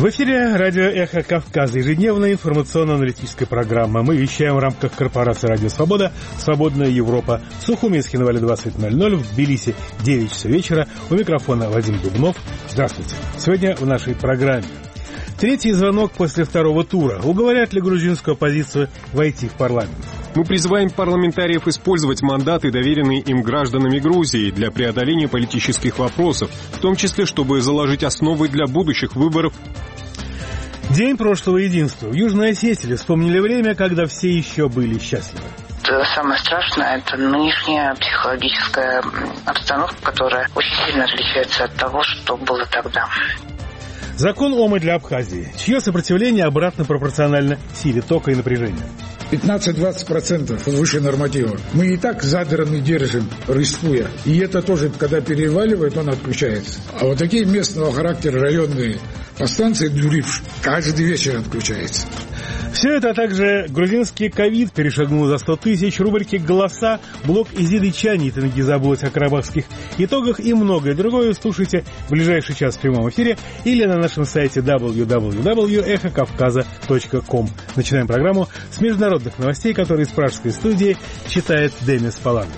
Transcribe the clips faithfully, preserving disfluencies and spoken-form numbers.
В эфире радио «Эхо Кавказа», ежедневная информационно-аналитическая программа. Мы вещаем в рамках корпорации «Радио Свобода», «Свободная Европа». В Сухуми, Схинвале двадцать ноль ноль, в Тбилиси девять часов вечера. У микрофона Вадим Дубнов. Здравствуйте. Сегодня в нашей программе. Третий звонок после второго тура. Уговорят ли грузинскую оппозицию войти в парламент? Мы призываем парламентариев использовать мандаты, доверенные им гражданами Грузии, для преодоления политических вопросов, в том числе, чтобы заложить основы для будущих выборов. День прошлого единства. В Южной Осетии вспомнили время, когда все еще были счастливы. Самое страшное – это нынешняя психологическая обстановка, которая очень сильно отличается от того, что было тогда. Закон ОМА для Абхазии, чье сопротивление обратно пропорционально силе тока и напряжения. пятнадцать-двадцать процентов выше норматива. Мы и так задраны держим, рискуя. И это тоже, когда переваливает, он отключается. А вот такие местного характера районные подстанции Дюрипш каждый вечер отключается. Все это, а также грузинский ковид перешагнул за сто тысяч, рубрики «Голоса», блог Изиды Чани, ты не забудь о карабахских итогах и многое другое слушайте в ближайший час в прямом эфире или на нашем сайте дабл ю дабл ю дабл ю точка эхо кавказа точка ком. Начинаем программу с международных новостей, которые из пражской студии читает Демис Палагов.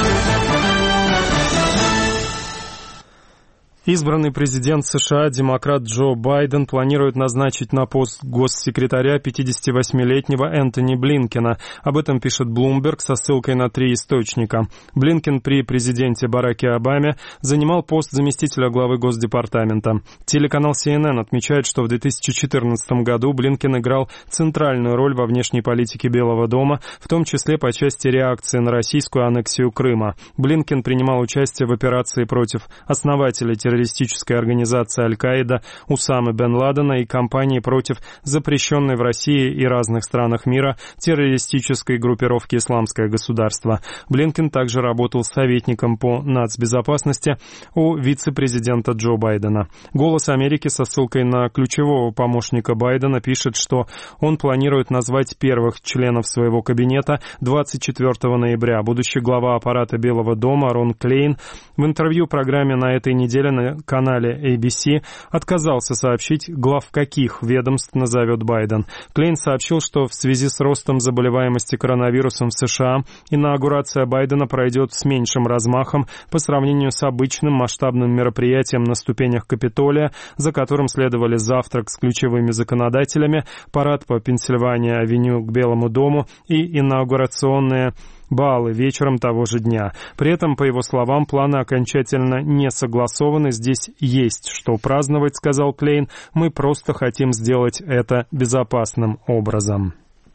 Избранный президент США, демократ Джо Байден, планирует назначить на пост госсекретаря пятидесятивосьмилетнего Энтони Блинкена. Об этом пишет Bloomberg со ссылкой на три источника. Блинкен при президенте Бараке Обаме занимал пост заместителя главы Госдепартамента. Телеканал си эн эн отмечает, что в две тысячи четырнадцатом году Блинкен играл центральную роль во внешней политике Белого дома, в том числе по части реакции на российскую аннексию Крыма. Блинкен принимал участие в операции против основателей террористической террористической организации Аль-Каида Усамы бен Ладена и кампании против запрещенной в России и разных странах мира террористической группировки «Исламское государство». Блинкен также работал советником по нацбезопасности у вице-президента Джо Байдена. «Голос Америки» со ссылкой на ключевого помощника Байдена пишет, что он планирует назвать первых членов своего кабинета двадцать четвёртого ноября. Будущий глава аппарата Белого дома Рон Клейн в интервью программе на этой неделе на канале эй би си отказался сообщить, глав каких ведомств назовет Байден. Клейн сообщил, что в связи с ростом заболеваемости коронавирусом в США инаугурация Байдена пройдет с меньшим размахом по сравнению с обычным масштабным мероприятием на ступенях Капитолия, за которым следовали завтрак с ключевыми законодателями, парад по Пенсильвания-авеню к Белому дому и инаугурационные баллы вечером того же дня. При этом, по его словам, планы окончательно не согласованы. Здесь есть что праздновать, сказал Клейн. Мы просто хотим сделать это безопасным образом.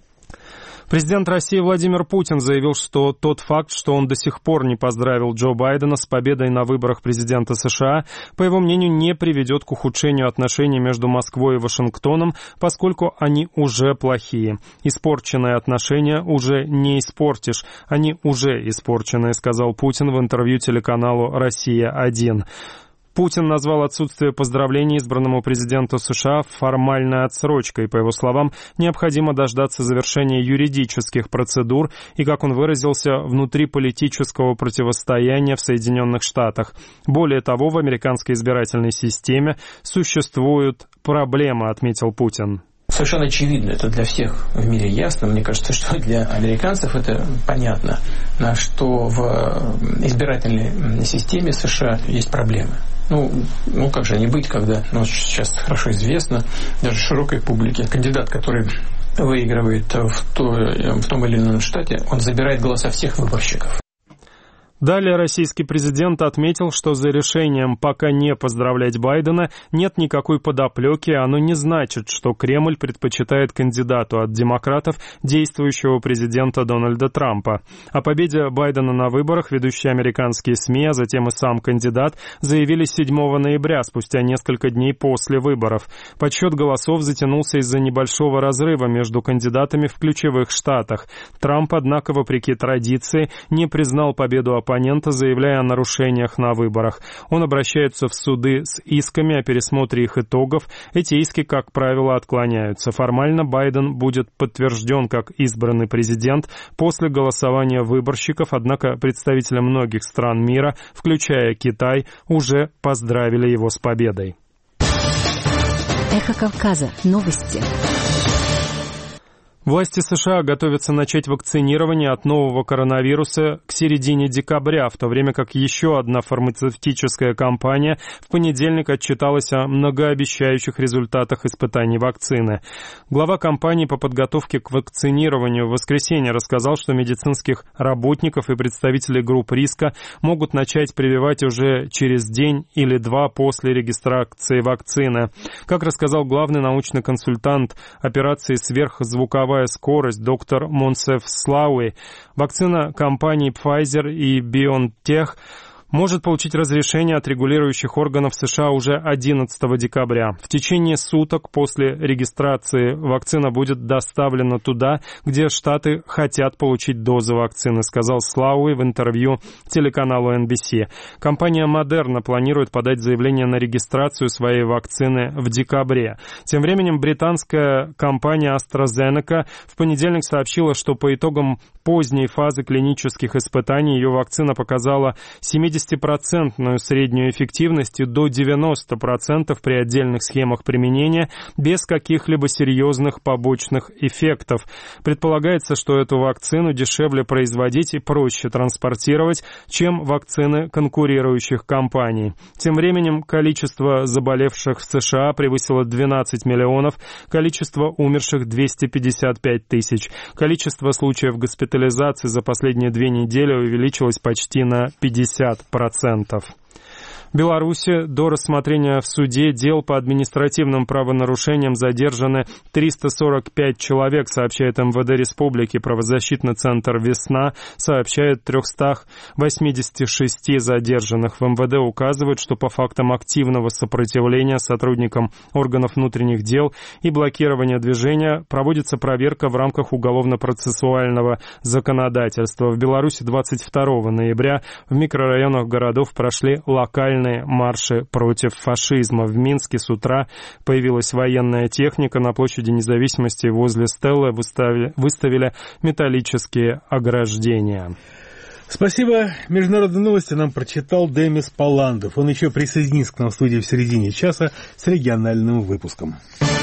Президент России Владимир Путин заявил, что тот факт, что он до сих пор не поздравил Джо Байдена с победой на выборах президента США, по его мнению, не приведет к ухудшению отношений между Москвой и Вашингтоном, поскольку они уже плохие. Испорченные отношения уже не испортишь, они уже испорчены, сказал Путин в интервью телеканалу «Россия один». Путин назвал отсутствие поздравлений избранному президенту США формальной отсрочкой. По его словам, необходимо дождаться завершения юридических процедур и, как он выразился, внутриполитического противостояния в Соединенных Штатах. Более того, в американской избирательной системе существуют проблемы, отметил Путин. Совершенно очевидно, это для всех в мире ясно. Мне кажется, что для американцев это понятно, что в избирательной системе США есть проблемы. Ну, ну как же не быть, когда, ну, сейчас хорошо известно, даже широкой публике, кандидат, который выигрывает в, то, в том или ином штате, он забирает голоса всех выборщиков. Далее российский президент отметил, что за решением пока не поздравлять Байдена нет никакой подоплеки, оно не значит, что Кремль предпочитает кандидату от демократов действующего президента Дональда Трампа. О победе Байдена на выборах ведущие американские СМИ, а затем и сам кандидат, заявили седьмого ноября, спустя несколько дней после выборов. Подсчет голосов затянулся из-за небольшого разрыва между кандидатами в ключевых штатах. Трамп, однако, вопреки традиции, не признал победу оппонента, заявляя о нарушениях на выборах. Он обращается в суды с исками о пересмотре их итогов. Эти иски, как правило, отклоняются. Формально Байден будет подтвержден как избранный президент после голосования выборщиков, однако представители многих стран мира, включая Китай, уже поздравили его с победой. Эхо Кавказа. Новости. Власти США готовятся начать вакцинирование от нового коронавируса к середине декабря, в то время как еще одна фармацевтическая компания в понедельник отчиталась о многообещающих результатах испытаний вакцины. Глава компании по подготовке к вакцинированию в воскресенье рассказал, что медицинских работников и представителей групп риска могут начать прививать уже через день или два после регистрации вакцины. Как рассказал главный научный консультант операции «Сверхзвуковая скорость» доктор Монсеф Слауи, вакцина компаний Pfizer и BioNTech может получить разрешение от регулирующих органов США уже одиннадцатого декабря. В течение суток после регистрации вакцина будет доставлена туда, где штаты хотят получить дозы вакцины, сказал Слауи в интервью телеканалу эн би си. Компания Moderna планирует подать заявление на регистрацию своей вакцины в декабре. Тем временем британская компания AstraZeneca в понедельник сообщила, что по итогам поздней фазы клинических испытаний ее вакцина показала семидесятипроцентную среднюю эффективность и до девяноста процентов при отдельных схемах применения без каких-либо серьезных побочных эффектов. Предполагается, что эту вакцину дешевле производить и проще транспортировать, чем вакцины конкурирующих компаний. Тем временем количество заболевших в США превысило двенадцать миллионов, количество умерших двести пятьдесят пять тысяч. Количество случаев госпитализации за последние две недели увеличилось почти на пятьдесят процентов. В Беларуси до рассмотрения в суде дел по административным правонарушениям задержаны триста сорок пять человек, сообщает эм вэ дэ Республики. Правозащитный центр «Весна» сообщает триста восемьдесят шесть задержанных. В эм вэ дэ указывают, что по фактам активного сопротивления сотрудникам органов внутренних дел и блокирования движения проводится проверка в рамках уголовно-процессуального законодательства. В Беларуси двадцать второго ноября в микрорайонах городов прошли локальные марши против фашизма. В Минске с утра появилась военная техника. На площади Независимости возле стелы выставили, выставили металлические ограждения. Спасибо. Международные новости нам прочитал Демис Паландов. Он еще присоединится к нам в студии в середине часа с региональным выпуском.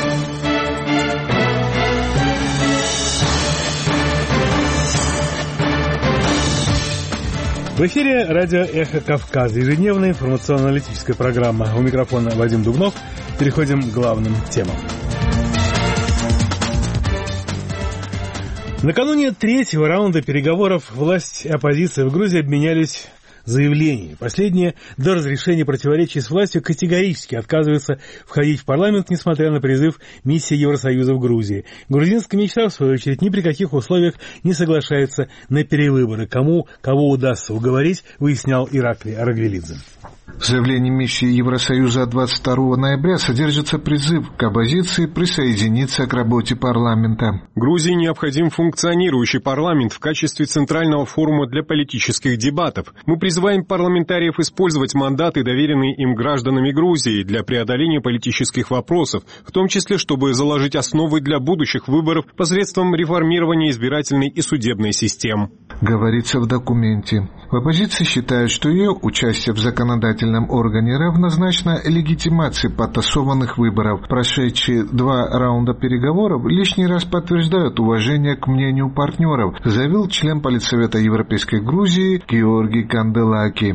В эфире радио «Эхо Кавказа», ежедневная информационно-аналитическая программа. У микрофона Вадим Дубнов. Переходим к главным темам. Накануне третьего раунда переговоров власть и оппозиция в Грузии обменялись заявлениями. Последние до разрешения противоречий с властью категорически отказываются входить в парламент, несмотря на призыв миссии Евросоюза в Грузии. Грузинская мечта, в свою очередь, ни при каких условиях не соглашается на перевыборы. Кому кого удастся уговорить, выяснял Ираклий Арагвелидзе. В заявлении миссии Евросоюза от двадцать второго ноября содержится призыв к оппозиции присоединиться к работе парламента. Грузии необходим функционирующий парламент в качестве центрального форума для политических дебатов. Мы призываем парламентариев использовать мандаты, доверенные им гражданами Грузии, для преодоления политических вопросов, в том числе, чтобы заложить основы для будущих выборов посредством реформирования избирательной и судебной систем. Говорится в документе. В оппозиции считают, что ее участие в законодательном органе равнозначно легитимации подтасованных выборов. Прошедшие два раунда переговоров лишний раз подтверждают уважение к мнению партнеров, заявил член Политсовета Европейской Грузии Георгий Канделаки.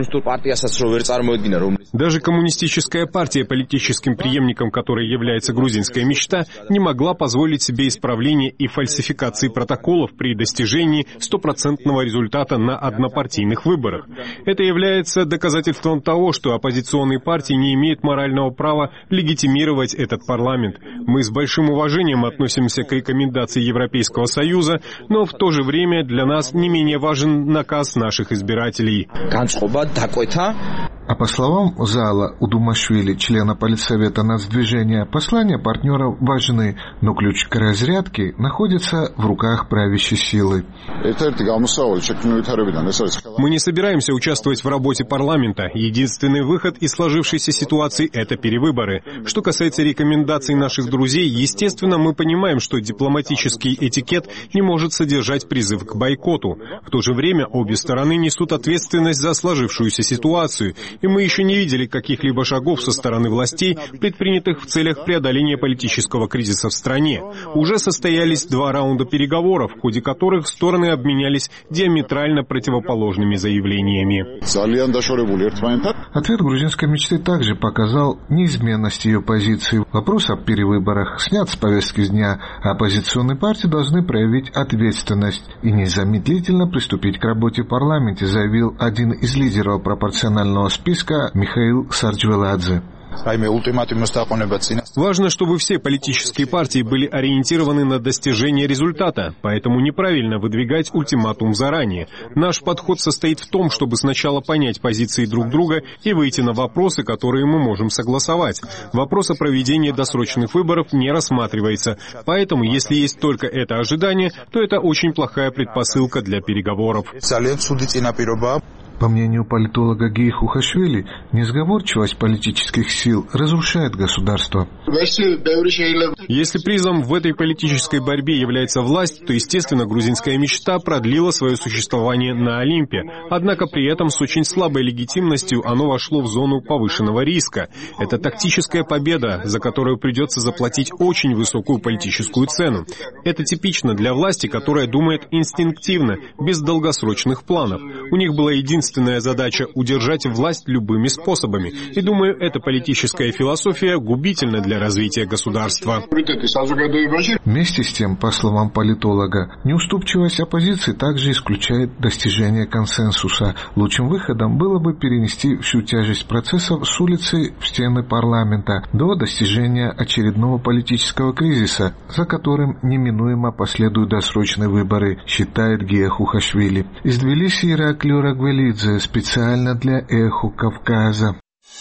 Даже коммунистическая партия, политическим преемником которой является грузинская мечта, не могла позволить себе исправления и фальсификации протоколов при достижении стопроцентного результата на однопартийных выборах. Это является доказательством того, что оппозиционные партии не имеют морального права легитимировать этот парламент. Мы с большим уважением относимся к рекомендации Европейского Союза, но в то же время для нас не менее важен наказ наших избирателей. А по словам зала Удумашвили, члена Политсовета нацдвижения, послания партнеров важны, но ключ к разрядке находится в руках правящей силы. Мы не собираемся участвовать в работе парламента. Единственный выход из сложившейся ситуации – это перевыборы. Что касается рекомендаций наших друзей, естественно, мы понимаем, что дипломатический этикет не может содержать призыв к бойкоту. В то же время обе стороны несут ответственность за сложившуюся ситуацию, и мы еще не видели каких-либо шагов со стороны властей, предпринятых в целях преодоления политического кризиса в стране. Уже состоялись два раунда переговоров, в ходе которых стороны обменялись диаметрально противоположными заявлениями. Ответ грузинской мечты также показал неизменность ее позиции. Вопрос о перевыборах снят с повестки дня, а оппозиционные партии должны проявить ответственность и незамедлительно приступить к работе в парламенте, заявил один из лидеров пропорционального списка Михаил Сарджвеладзе. Важно, чтобы все политические партии были ориентированы на достижение результата, поэтому неправильно выдвигать ультиматум заранее. Наш подход состоит в том, чтобы сначала понять позиции друг друга и выйти на вопросы, которые мы можем согласовать. Вопрос о проведении досрочных выборов не рассматривается, поэтому если есть только это ожидание, то это очень плохая предпосылка для переговоров. По мнению политолога Геи Хухашвили, несговорчивость политических сил разрушает государство. Если призом в этой политической борьбе является власть, то, естественно, грузинская мечта продлила свое существование на Олимпе. Однако при этом с очень слабой легитимностью оно вошло в зону повышенного риска. Это тактическая победа, за которую придется заплатить очень высокую политическую цену. Это типично для власти, которая думает инстинктивно, без долгосрочных планов. У них была единственная Единственная задача — удержать власть любыми способами. И думаю, эта политическая философия губительна для развития государства. Вместе с тем, по словам политолога, неуступчивость оппозиции также исключает достижение консенсуса. Лучшим выходом было бы перенести всю тяжесть процессов с улицы в стены парламента до достижения очередного политического кризиса, за которым неминуемо последуют досрочные выборы, считает Гея Хухашвили. Из Тбилиси Ираклий Рагвелидзе специально для «Эхо Кавказа».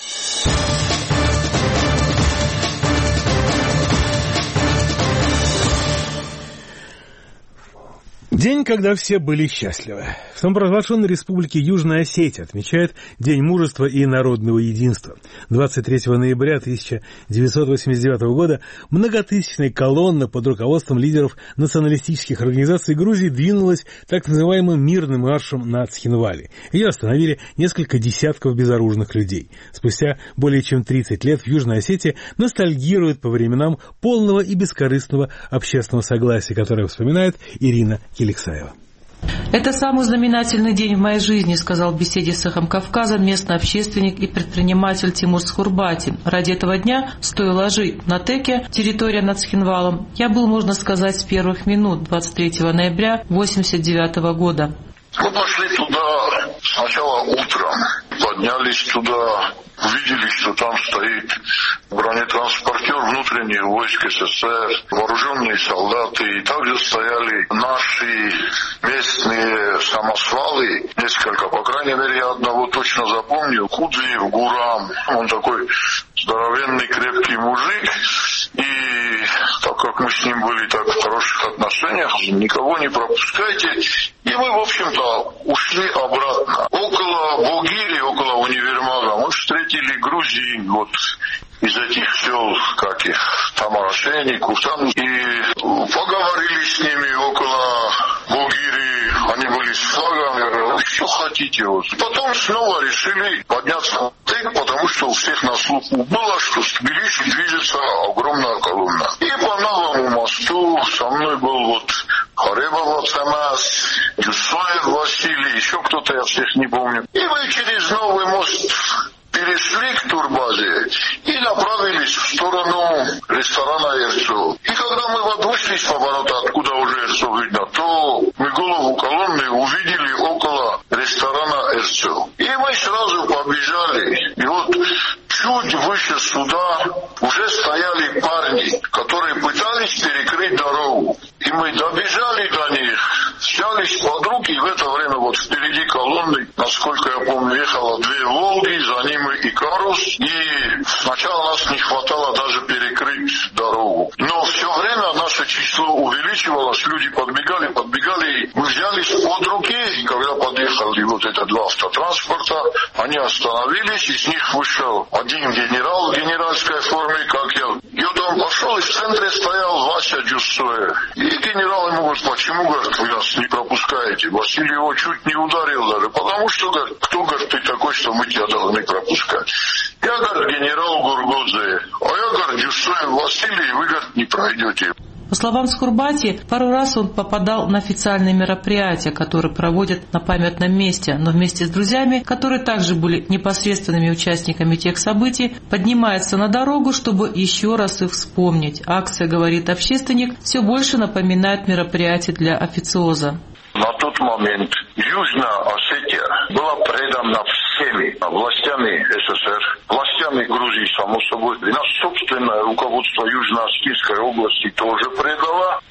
День, когда все были счастливы. В самопровозглашенной республике Южная Осетия отмечает День мужества и народного единства. двадцать третьего ноября тысяча девятьсот восемьдесят девятого года многотысячная колонна под руководством лидеров националистических организаций Грузии двинулась так называемым мирным маршем на Цхинвали. Ее остановили несколько десятков безоружных людей. Спустя более чем тридцать лет в Южной Осетии ностальгируют по временам полного и бескорыстного общественного согласия, которое вспоминает Ирина Киликсаева. Это самый знаменательный день в моей жизни, сказал в беседе с «Эхом Кавказа» местный общественник и предприниматель Тимур Схурбати. Ради этого дня, стоило жить на Теке, территория над Цхинвалом, я был, можно сказать, с первых минут двадцать третьего ноября восемьдесят девятого года. Мы пошли туда сначала утром, поднялись туда, увидели, что там стоит бронетранспортер внутренних войск СССР, вооруженные солдаты, и также стояли наши местные самосвалы, несколько, по крайней мере, я одного точно запомнил, Худзиев Гурам, он такой здоровенный, крепкий мужик, и так как мы с ним были так в хороших отношениях, никого не пропускайте, и мы, в общем-то, ушли обратно. Около Богири, около универмага, мы встретили грузин, вот, из этих сел, как их, Тамарашени, Куштан, и поговорили с ними около Богири, они были с флагом, я говорю, что хотите, вот. Потом снова решили подняться на Тек, потому что у всех на слуху было, что с Тбилиси движется огромная колонна. И по новому мосту со мной был вот Харебов Ацамас, Юсоев Василий, еще кто-то, я всех не помню. И мы через новый мост перешли к турбазе и направились в сторону ресторана «Эрцо». И когда мы вот вышли с поворота, откуда уже «Эрцо» видно, то мы голову колонны увидели около ресторана «Эрцо». И мы сразу побежали. И вот чуть выше суда уже стояли парни, которые пытались перекрыть дорогу. И мы добежали до них, взялись под руки, и в это время вот впереди колонны, насколько я помню, ехало две «Волги», за ними «Икарус», и сначала нас не хватало даже перекрыть дорогу. Но все время наше число увеличивалось, люди подбегали, подбегали, мы взялись под руки, и когда подъехали проехали вот это два автотранспорта, они остановились, из них вышел один генерал в генеральской форме, как я. Я там пошел, и в центре стоял Вася Дюссоев. И генерал ему говорит, почему, говорит, вы нас не пропускаете? Василий его чуть не ударил даже, потому что, говорит, кто, говорит, ты такой, что мы тебя должны пропускать? Я, говорит, генерал Гургодзе, а я, говорит, Дюссоев Василий, вы, говорит, не пройдете. По словам Скурбати, пару раз он попадал на официальные мероприятия, которые проводят на памятном месте, но вместе с друзьями, которые также были непосредственными участниками тех событий, поднимается на дорогу, чтобы еще раз их вспомнить. Акция, говорит общественник, все больше напоминает мероприятие для официоза. На тот момент Южная Осетия была предана всеми властями СССР, властями Грузии, само собой. И нас собственное руководство Южно-Осетинской области тоже предало.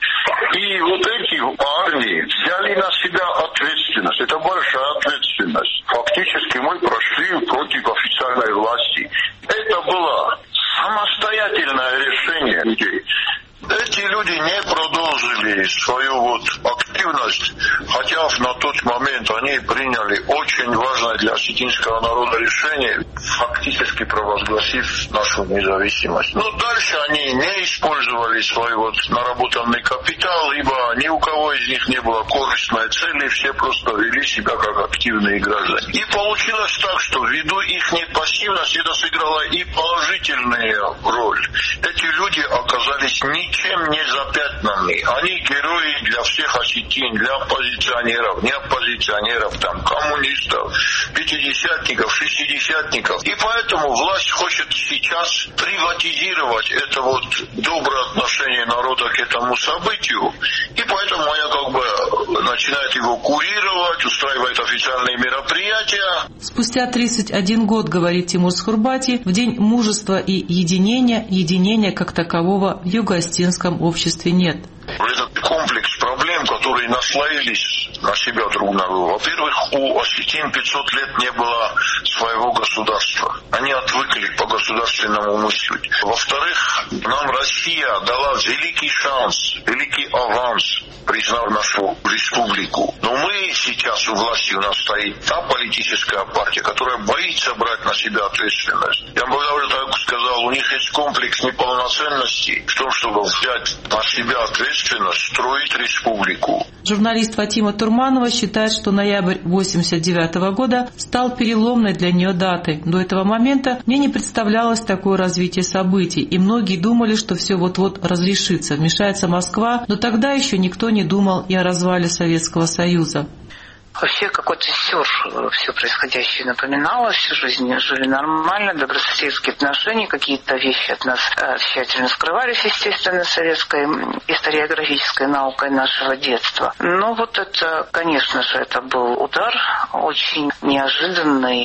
И вот эти парни взяли на себя ответственность. Это большая ответственность. Фактически мы прошли против официальной власти. Это было самостоятельное решение людей. Эти люди не продолжили свою вот активность, хотя на тот момент они приняли очень важное для осетинского народа решение, фактически провозгласив нашу независимость. Но дальше они не использовали свой вот наработанный капитал, ибо ни у кого из них не было корыстной цели, все просто вели себя как активные граждане. И получилось так, что ввиду их непассивности это сыграло и положительную роль. Эти люди оказались не чем не запятнаны. Они герои для всех осетин, для оппозиционеров, не оппозиционеров, там, коммунистов, пятидесятников, шестидесятников. И поэтому власть хочет сейчас приватизировать это вот доброе отношение народа к этому событию. И поэтому она как бы начинает его курировать, устраивает официальные мероприятия. Спустя тридцать один год, говорит Тимур Скурбати, в День мужества и единения, единения как такового в юго-осетинском обществе нет. Этот комплекс проблем, которые наслоились на себя друг на друга. Во-первых, у осетин пятьсот лет не было своего государства. Они отвыкли по государственному мыслить. Во-вторых, нам Россия дала великий шанс, великий аванс, признав нашу республику. Но мы сейчас у власти, у нас стоит та политическая партия, которая боится брать на себя ответственность. Я бы даже так сказал, у них есть комплекс неполноценности в том, чтобы взять на себя ответственность, строить республику. Журналист Фатима Турманова считает, что ноябрь восемьдесят девятого года стал переломной для нее датой. До этого момента мне не представлялось такое развитие событий, и многие думали, что все вот-вот разрешится, вмешается Москва, но тогда еще никто не думал и о развале Советского Союза. Вообще какой-то сюр все происходящее напоминало, всю жизнь жили нормально, добрососедские отношения, какие-то вещи от нас э, тщательно скрывались, естественно, советской историографической наукой нашего детства. Но вот это, конечно же, это был удар очень неожиданный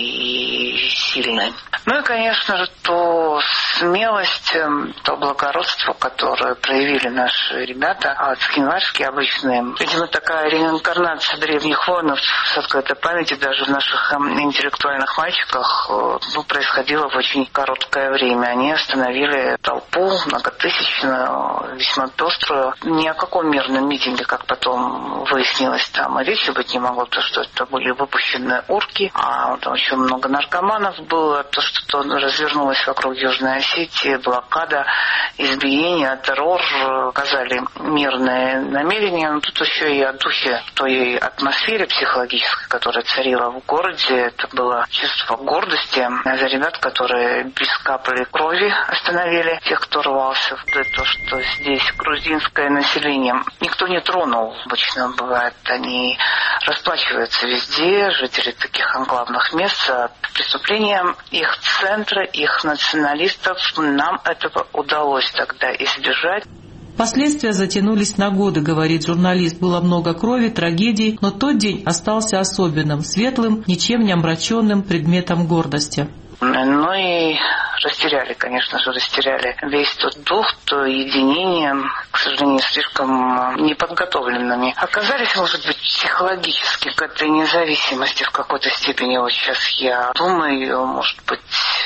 и сильный. Ну и, конечно же, то смелость, то благородство, которое проявили наши ребята, цхинвальские обычные. Видимо, такая реинкарнация древних воинов с открытой памяти даже в наших интеллектуальных мальчиках ну, происходило в очень короткое время. Они остановили толпу многотысячную, весьма пеструю. Ни о каком мирном митинге, как потом выяснилось, там и речи быть не могло, то что это были выпущенные урки, а там очень много наркоманов было, то, что развернулось вокруг Южной Осетии, блокада, избиения, террор, показали мирные намерения. Но тут еще и о духе той атмосфере психологической, которая царила в городе. Это было чувство гордости за ребят, которые без капли крови остановили тех, кто рвался. То, что здесь грузинское население никто не тронул. Обычно бывает, они расплачиваются везде, жители таких анклавных мест, за преступления их центра, их националистов. Нам этого удалось тогда избежать. Последствия затянулись на годы, говорит журналист. Было много крови, трагедий, но тот день остался особенным, светлым, ничем не омраченным предметом гордости. Ну и растеряли, конечно же, растеряли весь тот дух, то единение, к сожалению, слишком неподготовленными. Оказались, может быть, психологически к этой независимости в какой-то степени. Вот сейчас я думаю, может быть,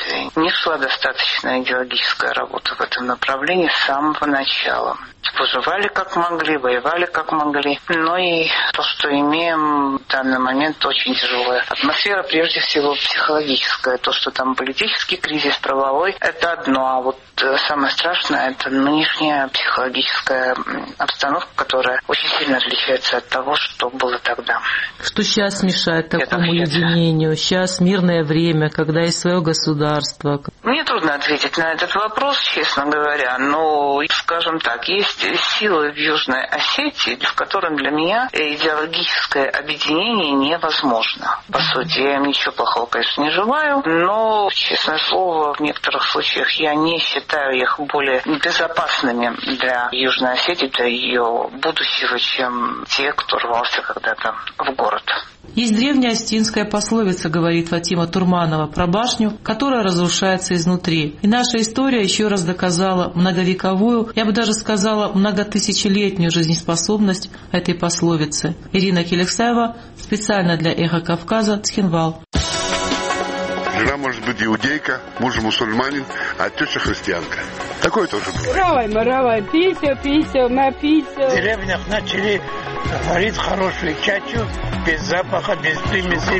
оппозиции. Не шла достаточная идеологическая работа в этом направлении с самого начала. Выживали как могли, воевали как могли. Но и то, что имеем в данный момент, очень тяжелая атмосфера, прежде всего психологическая. То, что там политический кризис, правовой, это одно. А вот самое страшное, это нынешняя психологическая обстановка, которая очень сильно отличается от того, что было тогда. Что сейчас мешает такому единению? Сейчас мирное время, когда есть свое государство. Мне трудно ответить на этот вопрос, честно говоря. Но, скажем так, есть силы в Южной Осетии, в котором для меня идеологическое объединение невозможно. По сути, я им ничего плохого, конечно, не желаю, но, честное слово, в некоторых случаях я не считаю их более безопасными для Южной Осетии, для ее будущего, чем те, кто рвался когда-то в город. Есть древняя осетинская пословица, говорит Фатима Турманова, про башню, которая разрушается изнутри. И наша история еще раз доказала многовековую, я бы даже сказала, многотысячелетнюю жизнеспособность этой пословицы. Ирина Келексаева, специально для «Эхо Кавказа», Цхинвал. Жена может быть иудейка, муж мусульманин, а теща христианка. Такое тоже бывает. Равай, маравай, пися, пися, напися. В деревнях начали варить хорошую чачу, без запаха, без примесей.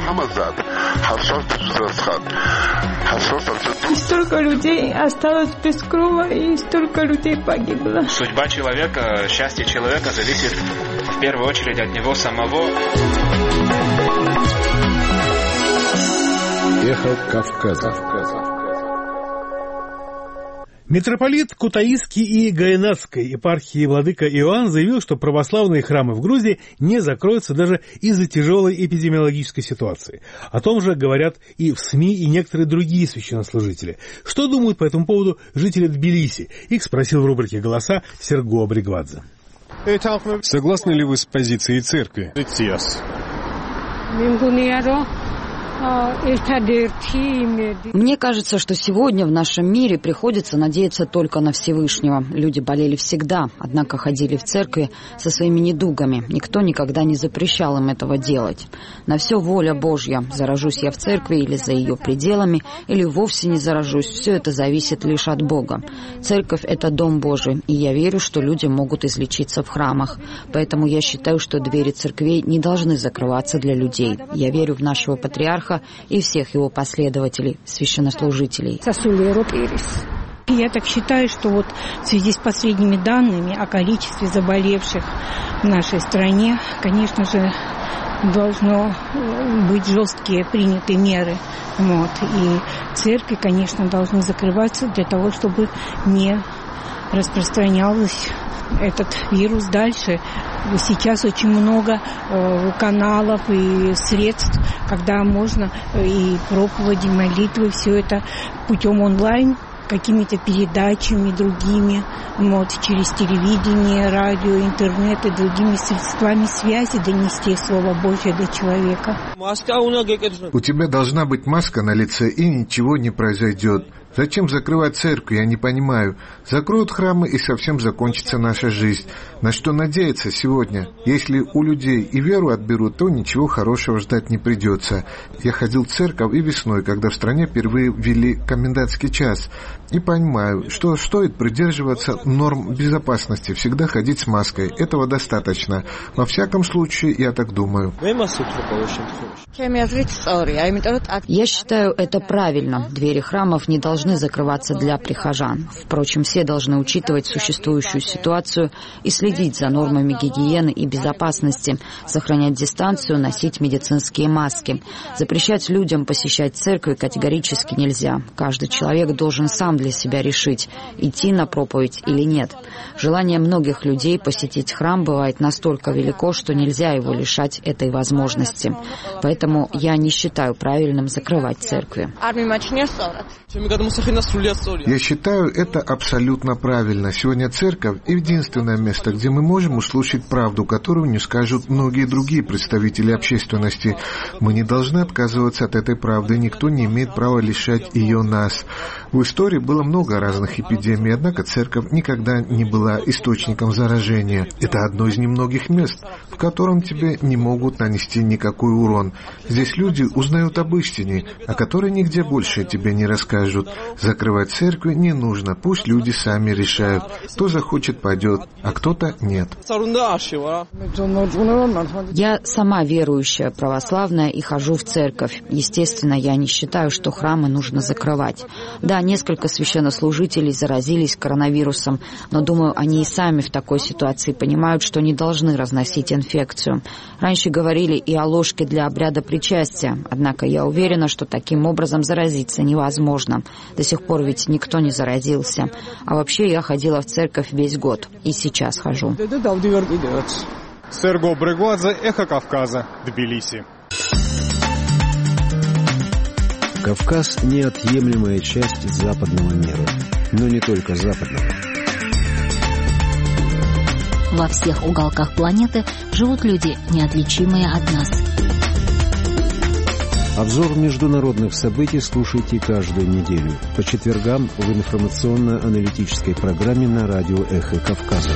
И столько людей осталось без крова, и столько людей погибло. Судьба человека, счастье человека зависит в первую очередь от него самого. Эхо Кавказа. Митрополит Кутаисской и Гаенатской епархии владыка Иоанн заявил, что православные храмы в Грузии не закроются даже из-за тяжелой эпидемиологической ситуации. О том же говорят и в СМИ, и некоторые другие священнослужители. Что думают по этому поводу жители Тбилиси? Их спросил в рубрике «Голоса» Серго Бригвадзе. Согласны ли вы с позицией церкви? Мне кажется, что сегодня в нашем мире приходится надеяться только на Всевышнего. Люди болели всегда, однако ходили в церкви со своими недугами. Никто никогда не запрещал им этого делать. На все воля Божья. Заражусь я в церкви или за ее пределами, или вовсе не заражусь. Все это зависит лишь от Бога. Церковь — это дом Божий, и я верю, что люди могут излечиться в храмах. Поэтому я считаю, что двери церквей не должны закрываться для людей. Я верю в нашего патриарха и всех его последователей, священнослужителей. Я так считаю, что вот в связи с последними данными о количестве заболевших в нашей стране, конечно же, должно быть жесткие приняты меры. Вот. И церкви, конечно, должны закрываться для того, чтобы не распространялось этот вирус дальше. Сейчас очень много э, каналов и средств, когда можно и проповеди, молитвы, все это путем онлайн, какими-то передачами другими, вот, через телевидение, радио, интернет и другими средствами связи донести Слово Божье до человека. У тебя должна быть маска на лице, и ничего не произойдет. Зачем закрывать церкви, я не понимаю. Закроют храмы, и совсем закончится наша жизнь. На что надеяться сегодня? Если у людей и веру отберут, то ничего хорошего ждать не придется. Я ходил в церковь и весной, когда в стране впервые ввели комендантский час. И понимаю, что стоит придерживаться норм безопасности, всегда ходить с маской. Этого достаточно. Во всяком случае, я так думаю. Я считаю это правильно. Двери храмов не должны закрываться для прихожан. Впрочем, все должны учитывать существующую ситуацию и следить за нормами гигиены и безопасности, сохранять дистанцию, носить медицинские маски. Запрещать людям посещать церкви категорически нельзя. Каждый человек должен сам для себя решить, идти на проповедь или нет. Желание многих людей посетить храм бывает настолько велико, что нельзя его лишать этой возможности. Поэтому я не считаю правильным закрывать церкви. Я считаю, это абсолютно правильно. Сегодня церковь — единственное место, где мы можем услышать правду, которую не скажут многие другие представители общественности. Мы не должны отказываться от этой правды, никто не имеет права лишать ее нас. В истории было много разных эпидемий, однако церковь никогда не была источником заражения. Это одно из немногих мест, в котором тебе не могут нанести никакой урон. Здесь люди узнают об истине, о которой нигде больше тебе не расскажут. Закрывать церкви не нужно, пусть люди сами решают. Кто захочет, пойдет, а кто-то нет. Я сама верующая, православная, и хожу в церковь. Естественно, я не считаю, что храмы нужно закрывать. Да, несколько священнослужителей заразились коронавирусом, но, думаю, они и сами в такой ситуации понимают, что не должны разносить инфекцию. Раньше говорили и о ложке для обряда причастия, однако я уверена, что таким образом заразиться невозможно. До сих пор ведь никто не заразился. А вообще я ходила в церковь весь год, и сейчас хожу. Серго Брегуадзе, Эхо Кавказа, Тбилиси. Кавказ – неотъемлемая часть западного мира, но не только западного. Во всех уголках планеты живут люди, неотличимые от нас. Обзор международных событий слушайте каждую неделю по четвергам в информационно-аналитической программе на радио «Эхо Кавказа».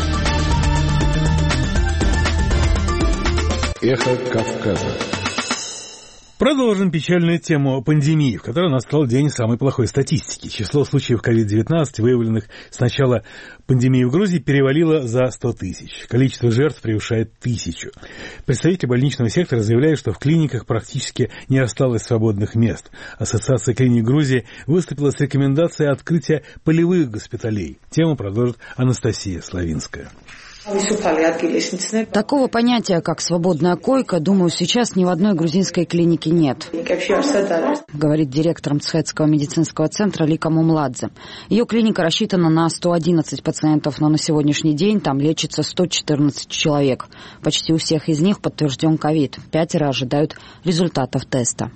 Эхо Кавказа. Продолжим печальную тему пандемии, в которой настал день самой плохой статистики. Число случаев ковид девятнадцать, выявленных с начала пандемии в Грузии, перевалило за сто тысяч. Количество жертв превышает тысячу. Представители больничного сектора заявляют, что в клиниках практически не осталось свободных мест. Ассоциация клиник Грузии выступила с рекомендацией открытия полевых госпиталей. Тему продолжит Анастасия Славинская. Такого понятия, как свободная койка, думаю, сейчас ни в одной грузинской клинике нет, говорит директор Мцхетского медицинского центра Лика Мумладзе. Ее клиника рассчитана на сто одиннадцать пациентов, но на сегодняшний день там лечится сто четырнадцать человек. Почти у всех из них подтвержден ковид. Пятеро ожидают результатов теста.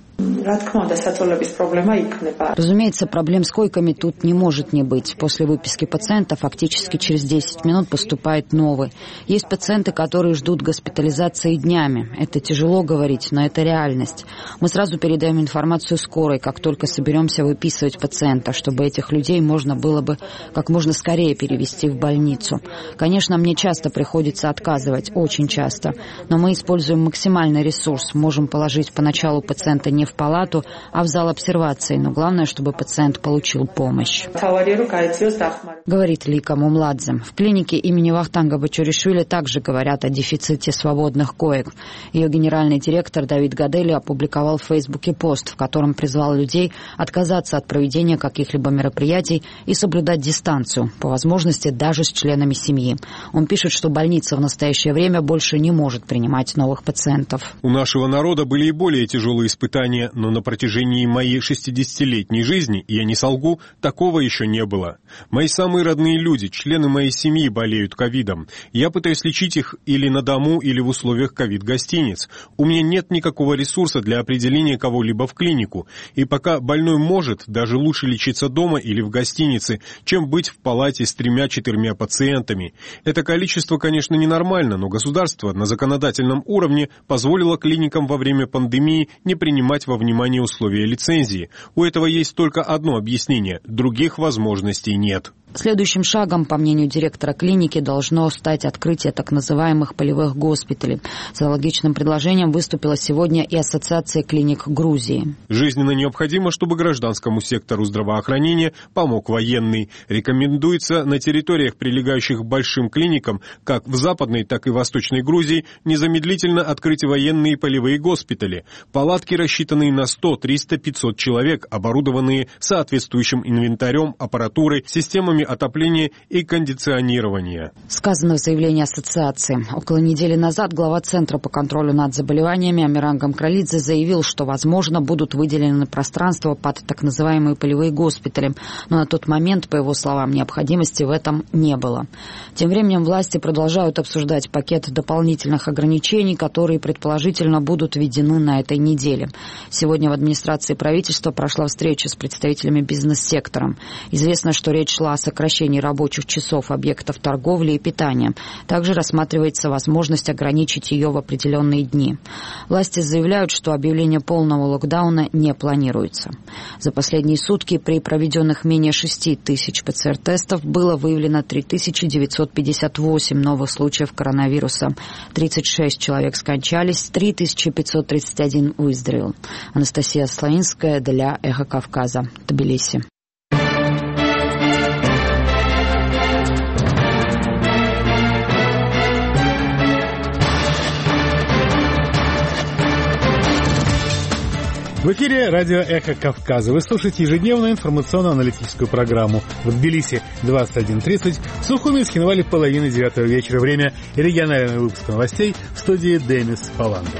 Разумеется, проблем с койками тут не может не быть. После выписки пациента фактически через десять минут поступает новый. Есть пациенты, которые ждут госпитализации днями. Это тяжело говорить, но это реальность. Мы сразу передаем информацию скорой, как только соберемся выписывать пациента, чтобы этих людей можно было бы как можно скорее перевести в больницу. Конечно, мне часто приходится отказывать, очень часто, но мы используем максимальный ресурс. Можем положить поначалу пациента не в палату, а в зал обсервации, но главное, чтобы пациент получил помощь. Говорит Лика Мумладзе. В клинике имени Вахтанга Бачоришвили также говорят о дефиците свободных коек. Ее генеральный директор Давид Гадели опубликовал в Фейсбуке пост, в котором призвал людей отказаться от проведения каких-либо мероприятий и соблюдать дистанцию, по возможности даже с членами семьи. Он пишет, что больница в настоящее время больше не может принимать новых пациентов. У нашего народа были и более тяжелые испытания, но на протяжении моей шестидесятилетней жизни, я не солгу, такого еще не было. Мои самые родные люди, члены моей семьи болеют ковидом. Я пытаюсь лечить их или на дому, или в условиях ковид-гостиниц. У меня нет никакого ресурса для определения кого-либо в клинику. И пока больной может, даже лучше лечиться дома или в гостинице, чем быть в палате с тремя-четырьмя пациентами. Это количество, конечно, ненормально, но государство на законодательном уровне позволило клиникам во время пандемии не принимать во внимание условия лицензии. У этого есть только одно объяснение – других возможностей нет. Следующим шагом, по мнению директора клиники, должно стать открытие так называемых полевых госпиталей. С аналогичным предложением выступила сегодня и Ассоциация клиник Грузии. Жизненно необходимо, чтобы гражданскому сектору здравоохранения помог военный. Рекомендуется на территориях, прилегающих к большим клиникам, как в Западной, так и Восточной Грузии, незамедлительно открыть военные полевые госпитали. Палатки, рассчитанные на сто, триста, пятьсот человек, оборудованные соответствующим инвентарем, аппаратурой, системами отопления и кондиционирования. Сказано в заявлении ассоциации. Около недели назад глава Центра по контролю над заболеваниями Амиран Гамкралидзе заявил, что, возможно, будут выделены пространства под так называемые полевые госпитали, но на тот момент, по его словам, необходимости в этом не было. Тем временем власти продолжают обсуждать пакет дополнительных ограничений, которые предположительно будут введены на этой неделе. Сегодня Сегодня в администрации правительства прошла встреча с представителями бизнес-сектора. Известно, что речь шла о сокращении рабочих часов объектов торговли и питания. Также рассматривается возможность ограничить ее в определенные дни. Власти заявляют, что объявление полного локдауна не планируется. За последние сутки при проведенных менее шести тысяч ПЦР-тестов было выявлено три тысячи девятьсот пятьдесят восемь новых случаев коронавируса. тридцать шесть человек скончались, три тысячи пятьсот тридцать один выздоровел. Анастасия Славинская для «Эхо Кавказа», Тбилиси. В эфире радио «Эхо Кавказа». Вы слушаете ежедневную информационно-аналитическую программу. В Тбилиси двадцать один тридцать, в Сухуми в Цхинвале половина девятого вечера. Время регионального выпуска новостей в студии Демис Паландов.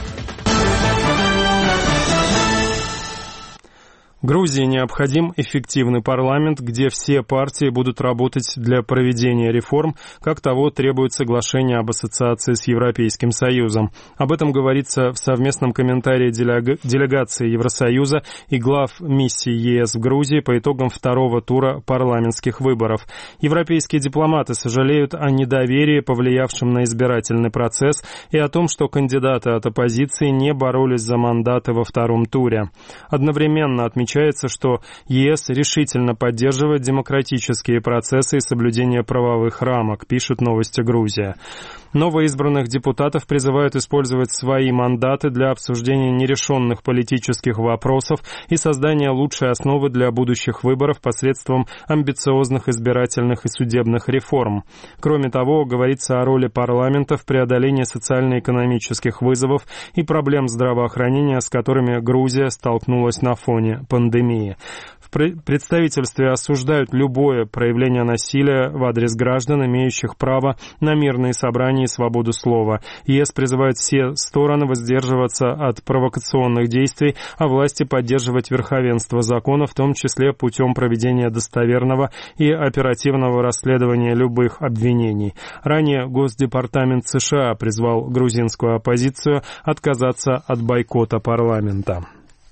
Грузии необходим эффективный парламент, где все партии будут работать для проведения реформ, как того требует соглашение об ассоциации с Европейским Союзом. Об этом говорится в совместном комментарии делегации Евросоюза и глав миссии ЕС в Грузии по итогам второго тура парламентских выборов. Европейские дипломаты сожалеют о недоверии, повлиявшем на избирательный процесс, и о том, что кандидаты от оппозиции не боролись за мандаты во втором туре. Одновременно отмечается, что ЕС решительно поддерживает демократические процессы и соблюдение правовых рамок, пишет «Новости Грузия». Новоизбранных депутатов призывают использовать свои мандаты для обсуждения нерешенных политических вопросов и создания лучшей основы для будущих выборов посредством амбициозных избирательных и судебных реформ. Кроме того, говорится о роли парламента в преодолении социально-экономических вызовов и проблем здравоохранения, с которыми Грузия столкнулась на фоне пандемии. В представительстве осуждают любое проявление насилия в адрес граждан, имеющих право на мирные собрания и свободу слова. ЕС призывает все стороны воздерживаться от провокационных действий, а власти поддерживать верховенство закона, в том числе путем проведения достоверного и оперативного расследования любых обвинений. Ранее Госдепартамент США призвал грузинскую оппозицию отказаться от бойкота парламента.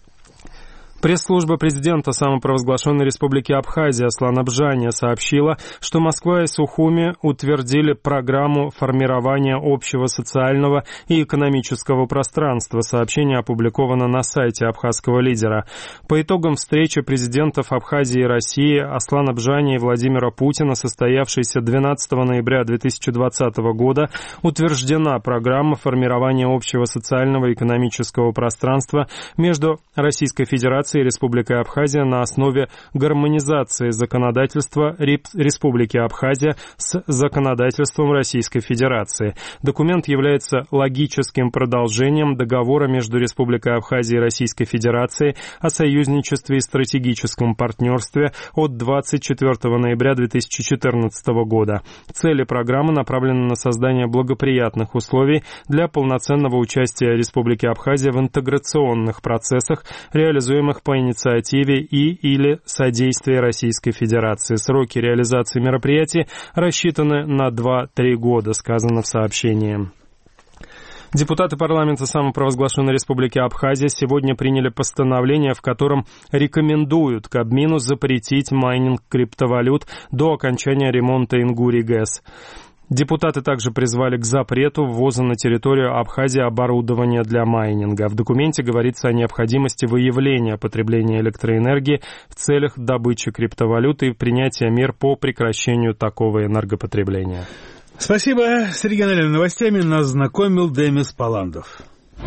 Пресс-служба президента самопровозглашенной республики Абхазия Аслан Абжания сообщила, что Москва и Сухуми утвердили программу формирования общего социального и экономического пространства. Сообщение опубликовано на сайте абхазского лидера. По итогам встречи президентов Абхазии и России Аслана Абжания и Владимира Путина, состоявшейся двенадцатого ноября две тысячи двадцатого года, утверждена программа формирования общего социального и экономического пространства между Российской Федерацией и Республикой Абхазия на основе гармонизации законодательства Республики Абхазия с законодательством Российской Федерации. Документ является логическим продолжением договора между Республикой Абхазия и Российской Федерацией о союзничестве и стратегическом партнерстве от двадцать четвёртого ноября две тысячи четырнадцатого года. Цели программы направлены на создание благоприятных условий для полноценного участия Республики Абхазия в интеграционных процессах, реализуемых по инициативе и или содействия Российской Федерации. Сроки реализации мероприятий рассчитаны на два-три года, сказано в сообщении. Депутаты парламента самопровозглашенной республики Абхазия сегодня приняли постановление, в котором рекомендуют Кабмину запретить майнинг криптовалют до окончания ремонта Ингури ГЭС. Депутаты также призвали к запрету ввоза на территорию Абхазии оборудования для майнинга. В документе говорится о необходимости выявления потребления электроэнергии в целях добычи криптовалюты и принятия мер по прекращению такого энергопотребления. Спасибо. С региональными новостями нас знакомил Демис Паландов.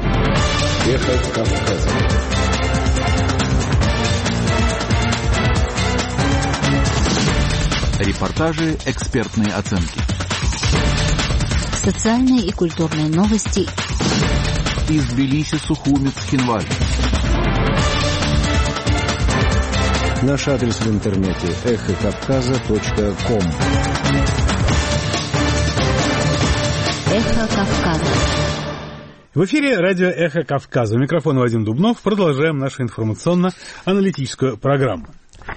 Эхо Кавказа. Репортажи, экспертные оценки. Социальные и культурные новости. Из Тбилиси, Сухуми, Цхинваль. Наш адрес в интернете эхо кавказа точка ком. Эхо Кавказа. В эфире радио «Эхо Кавказа». У микрофона Вадим Дубнов. Продолжаем нашу информационно-аналитическую программу.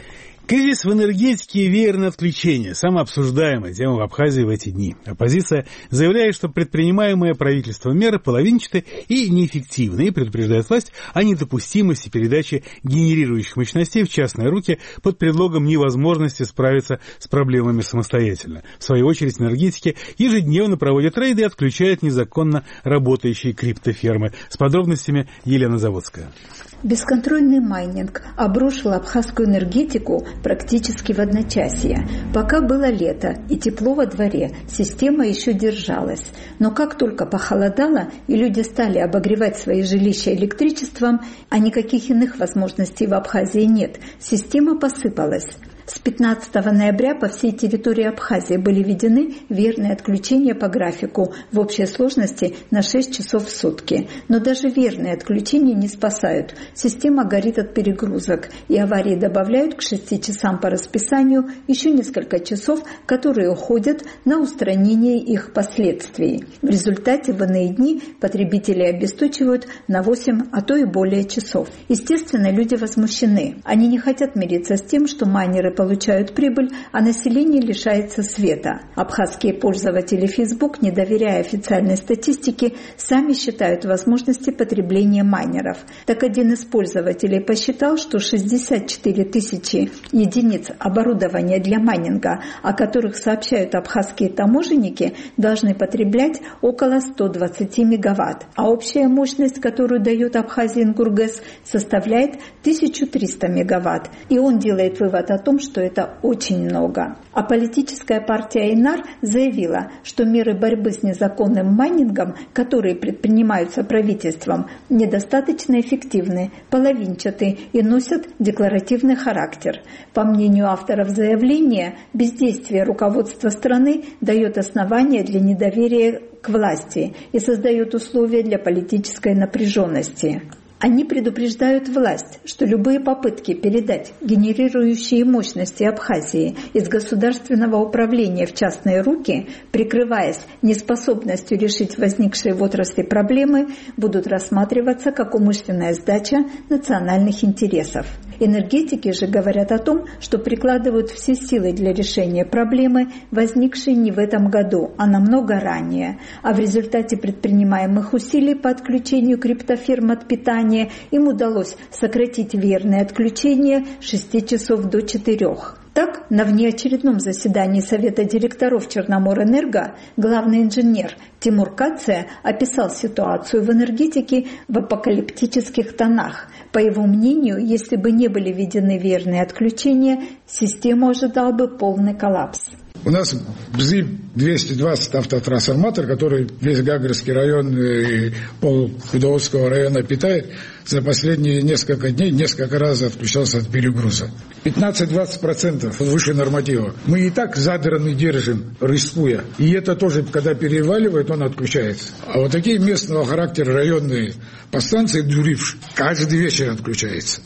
Кризис в энергетике и веерное отключение – самая обсуждаемая тема в Абхазии в эти дни. Оппозиция заявляет, что предпринимаемые правительством меры половинчаты и неэффективны, и предупреждает власть о недопустимости передачи генерирующих мощностей в частные руки под предлогом невозможности справиться с проблемами самостоятельно. В свою очередь, энергетики ежедневно проводят рейды и отключают незаконно работающие криптофермы. С подробностями Елена Заводская. Бесконтрольный майнинг обрушил абхазскую энергетику практически в одночасье. Пока было лето и тепло во дворе, система еще держалась. Но как только похолодало и люди стали обогревать свои жилища электричеством, а никаких иных возможностей в Абхазии нет, система посыпалась. С пятнадцатого ноября по всей территории Абхазии были введены верные отключения по графику в общей сложности на шесть часов в сутки. Но даже верные отключения не спасают. Система горит от перегрузок, и аварии добавляют к шести часам по расписанию еще несколько часов, которые уходят на устранение их последствий. В результате в иные дни потребители обесточивают на восемь, а то и более часов. Естественно, люди возмущены. Они не хотят мириться с тем, что майнеры получают прибыль, а население лишается света. Абхазские пользователи Facebook, не доверяя официальной статистике, сами считают возможности потребления майнеров. Так один из пользователей посчитал, что шестьдесят четыре тысячи единиц оборудования для майнинга, о которых сообщают абхазские таможенники, должны потреблять около ста двадцати мегаватт, а общая мощность, которую дает Абхазия-Ингургэс, составляет тысячу триста мегаватт. И он делает вывод о том, что что это очень много. А политическая партия Инар заявила, что меры борьбы с незаконным майнингом, которые предпринимаются правительством, недостаточно эффективны, половинчаты и носят декларативный характер. По мнению авторов заявления, бездействие руководства страны дает основания для недоверия к власти и создает условия для политической напряженности. Они предупреждают власть, что любые попытки передать генерирующие мощности Абхазии из государственного управления в частные руки, прикрываясь неспособностью решить возникшие в отрасли проблемы, будут рассматриваться как умышленная сдача национальных интересов. Энергетики же говорят о том, что прикладывают все силы для решения проблемы, возникшей не в этом году, а намного ранее. А в результате предпринимаемых усилий по отключению криптоферм от питания им удалось сократить верное отключение с шести часов до четырёх. Так, на внеочередном заседании Совета директоров Черноморэнерго главный инженер Тимур Кация описал ситуацию в энергетике в апокалиптических тонах. По его мнению, если бы не были введены верные отключения, систему ожидал бы полный коллапс. У нас БЗИП двести двадцать автотрансформатор, который весь Гагарский район и пол Кудоводского района питает, за последние несколько дней несколько раз отключался от перегруза. пятнадцать-двадцать процентов выше норматива. Мы и так задраны держим, рискуя. И это тоже, когда переваливает, он отключается. А вот такие местного характера районные подстанции, дурившие, каждый вечер отключается.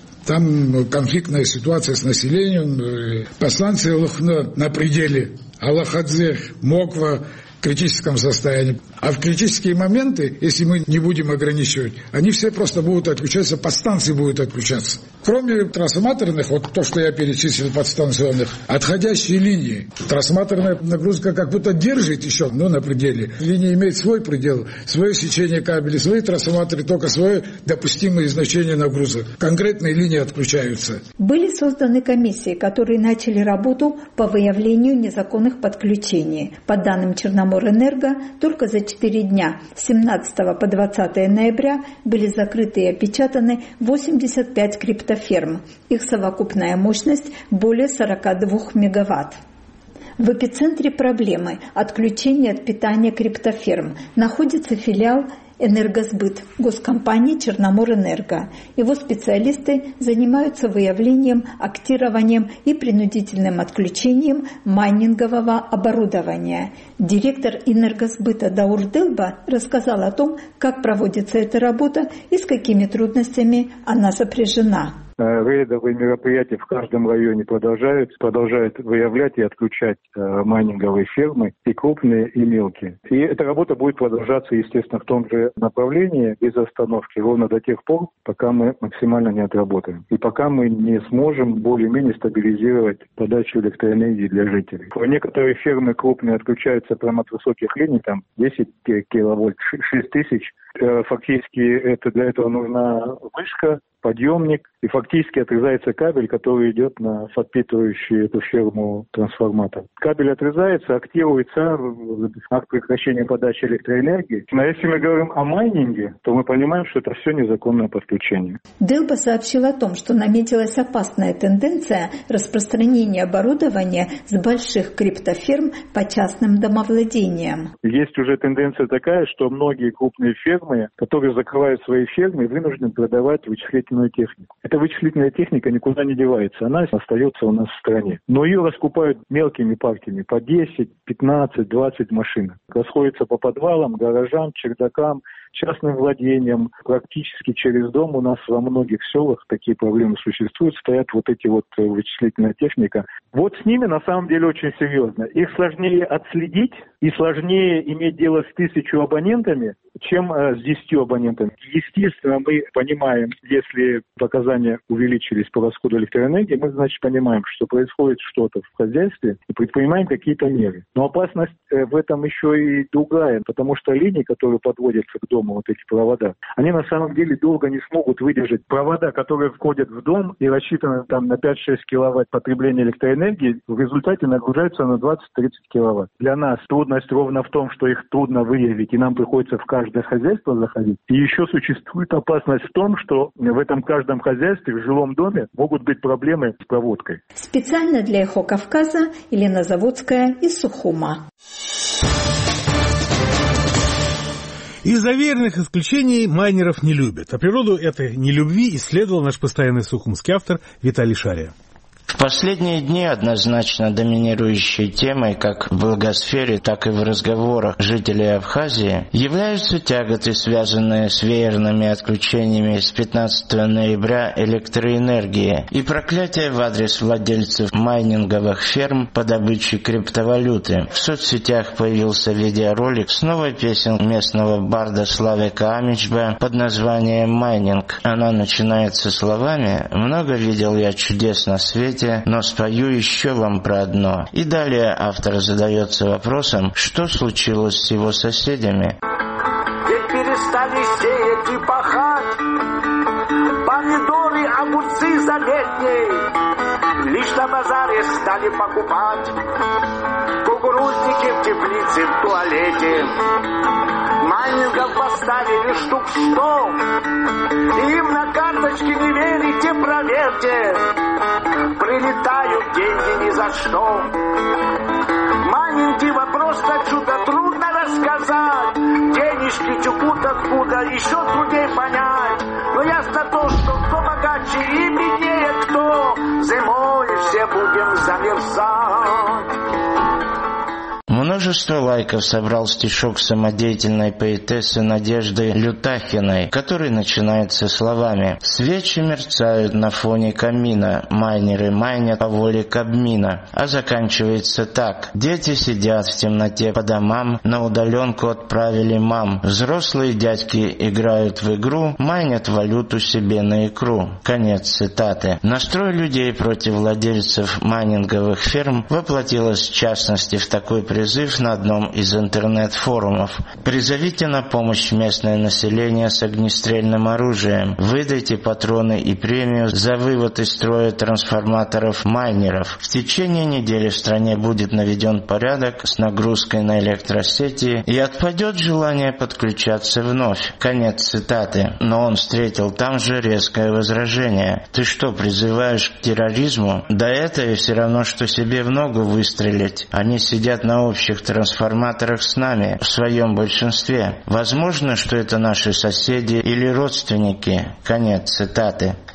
Там конфликтная ситуация с населением. Подстанции Лухно на пределе, Алахадзе, Моква в критическом состоянии. А в критические моменты, если мы не будем ограничивать, они все просто будут отключаться, подстанции будут отключаться. Кроме трансформаторных, вот то, что я перечислил, подстанционных, отходящие линии. Трансформаторная нагрузка как будто держит еще, но на пределе. Линия имеет свой предел, свое сечение кабелей, свои трансформаторы, только свое допустимое значение нагрузок. Конкретные линии отключаются. Были созданы комиссии, которые начали работу по выявлению незаконных подключений. По данным Черноморэнерго, только за четыре дня с семнадцатого по двадцатое ноября были закрыты и опечатаны восемьдесят пять криптоферм. Их совокупная мощность более сорок два мегаватт. В эпицентре проблемы отключения от питания криптоферм находится филиал «Энергосбыт» госкомпании «Черноморэнерго». Его специалисты занимаются выявлением, актированием и принудительным отключением майнингового оборудования. Директор «Энергосбыта» Даур Делба рассказал о том, как проводится эта работа и с какими трудностями она сопряжена. рейдовые мероприятия в каждом районе продолжаются, продолжают выявлять и отключать майнинговые фермы, и крупные, и мелкие. И эта работа будет продолжаться, естественно, в том же направлении, без остановки, ровно до тех пор, пока мы максимально не отработаем. И пока мы не сможем более-менее стабилизировать подачу электроэнергии для жителей. Некоторые фермы крупные отключаются прямо от высоких линий, там десять киловольт, шесть тысяч. Фактически это, для этого нужна вышка, подъемник, и фактически отрезается кабель, который идет на подпитывающий эту ферму трансформатор. Кабель отрезается, активируется акт прекращения подачи электроэнергии. Но если мы говорим о майнинге, то мы понимаем, что это все незаконное подключение. Делба сообщил о том, что наметилась опасная тенденция распространения оборудования с больших криптоферм по частным домовладениям. Есть уже тенденция такая, что многие крупные фермы, которые закрывают свои фермы, вынуждены продавать вычислительную технику. Эта вычислительная техника никуда не девается, она остается у нас в стране. Но ее раскупают мелкими партиями, по десять, пятнадцать, двадцать машин. Расходятся по подвалам, гаражам, чердакам, частным владением. Практически через дом у нас во многих селах такие проблемы существуют, стоят вот эти вот вычислительная техника. Вот с ними на самом деле очень серьезно. Их сложнее отследить и сложнее иметь дело с тысячу абонентами, чем э, с десятью абонентами. Естественно, мы понимаем, если показания увеличились по расходу электроэнергии, мы, значит, понимаем, что происходит что-то в хозяйстве и предпринимаем какие-то меры. Но опасность э, в этом еще и другая, потому что линии, которые подводятся к дому, вот эти провода, они на самом деле долго не смогут выдержать. Провода, которые входят в дом и рассчитаны там на пять-шесть киловатт потребления электроэнергии, в результате нагружаются на двадцать-тридцать киловатт. Для нас трудность ровно в том, что их трудно выявить, и нам приходится в каждое хозяйство заходить. И еще существует опасность в том, что в этом каждом хозяйстве, в жилом доме, могут быть проблемы с проводкой. Специально для «Эхо Кавказа» Елена Заводская из Сухума. Из-за верных исключений майнеров не любят. А природу этой нелюбви исследовал наш постоянный сухумский автор Виталий Шария. В последние дни однозначно доминирующей темой как в благосфере, так и в разговорах жителей Абхазии являются тяготы, связанные с веерными отключениями с пятнадцатого ноября электроэнергии и проклятие в адрес владельцев майнинговых ферм по добыче криптовалюты. В соцсетях появился видеоролик с новой песен местного барда Славика Амичба под названием «Майнинг». Она начинается словами «Много видел я чудес на свете, но спою еще вам про одно». И далее автор задается вопросом, что случилось с его соседями. Ведь перестали сеять и пахать помидоры, огурцы заметней, лишь на базаре стали покупать кукурузники в теплице, в туалете. Майнингов поставили штук сто, им на карточке не верите, проверьте, прилетают деньги ни за что. Майнинги вопрос на чудо трудно рассказать, денежки текут откуда, еще труднее понять. Но ясно то, что кто богаче и беднее кто, зимой все будем замерзать. Множество лайков собрал стишок самодеятельной поэтессы Надежды Лютахиной, который начинается словами «Свечи мерцают на фоне камина, майнеры майнят по воле Кабмина», а заканчивается так: «Дети сидят в темноте по домам, на удаленку отправили мам, взрослые дядьки играют в игру, майнят валюту себе на икру». Конец цитаты. Настрой людей против владельцев майнинговых ферм воплотилось в частности в такой призыв на одном из интернет-форумов: «Призовите на помощь местное население с огнестрельным оружием, выдайте патроны и премию за вывод из строя трансформаторов майнеров. В течение недели в стране будет наведен порядок с нагрузкой на электросети и отпадет желание подключаться вновь». Конец цитаты. Но он встретил там же резкое возражение: «Ты что, призываешь к терроризму? Да это и все равно, что себе в ногу выстрелить. Они сидят на общих трансформаторах с нами, в своем большинстве. Возможно, что это наши соседи или родственники». Конец цитаты.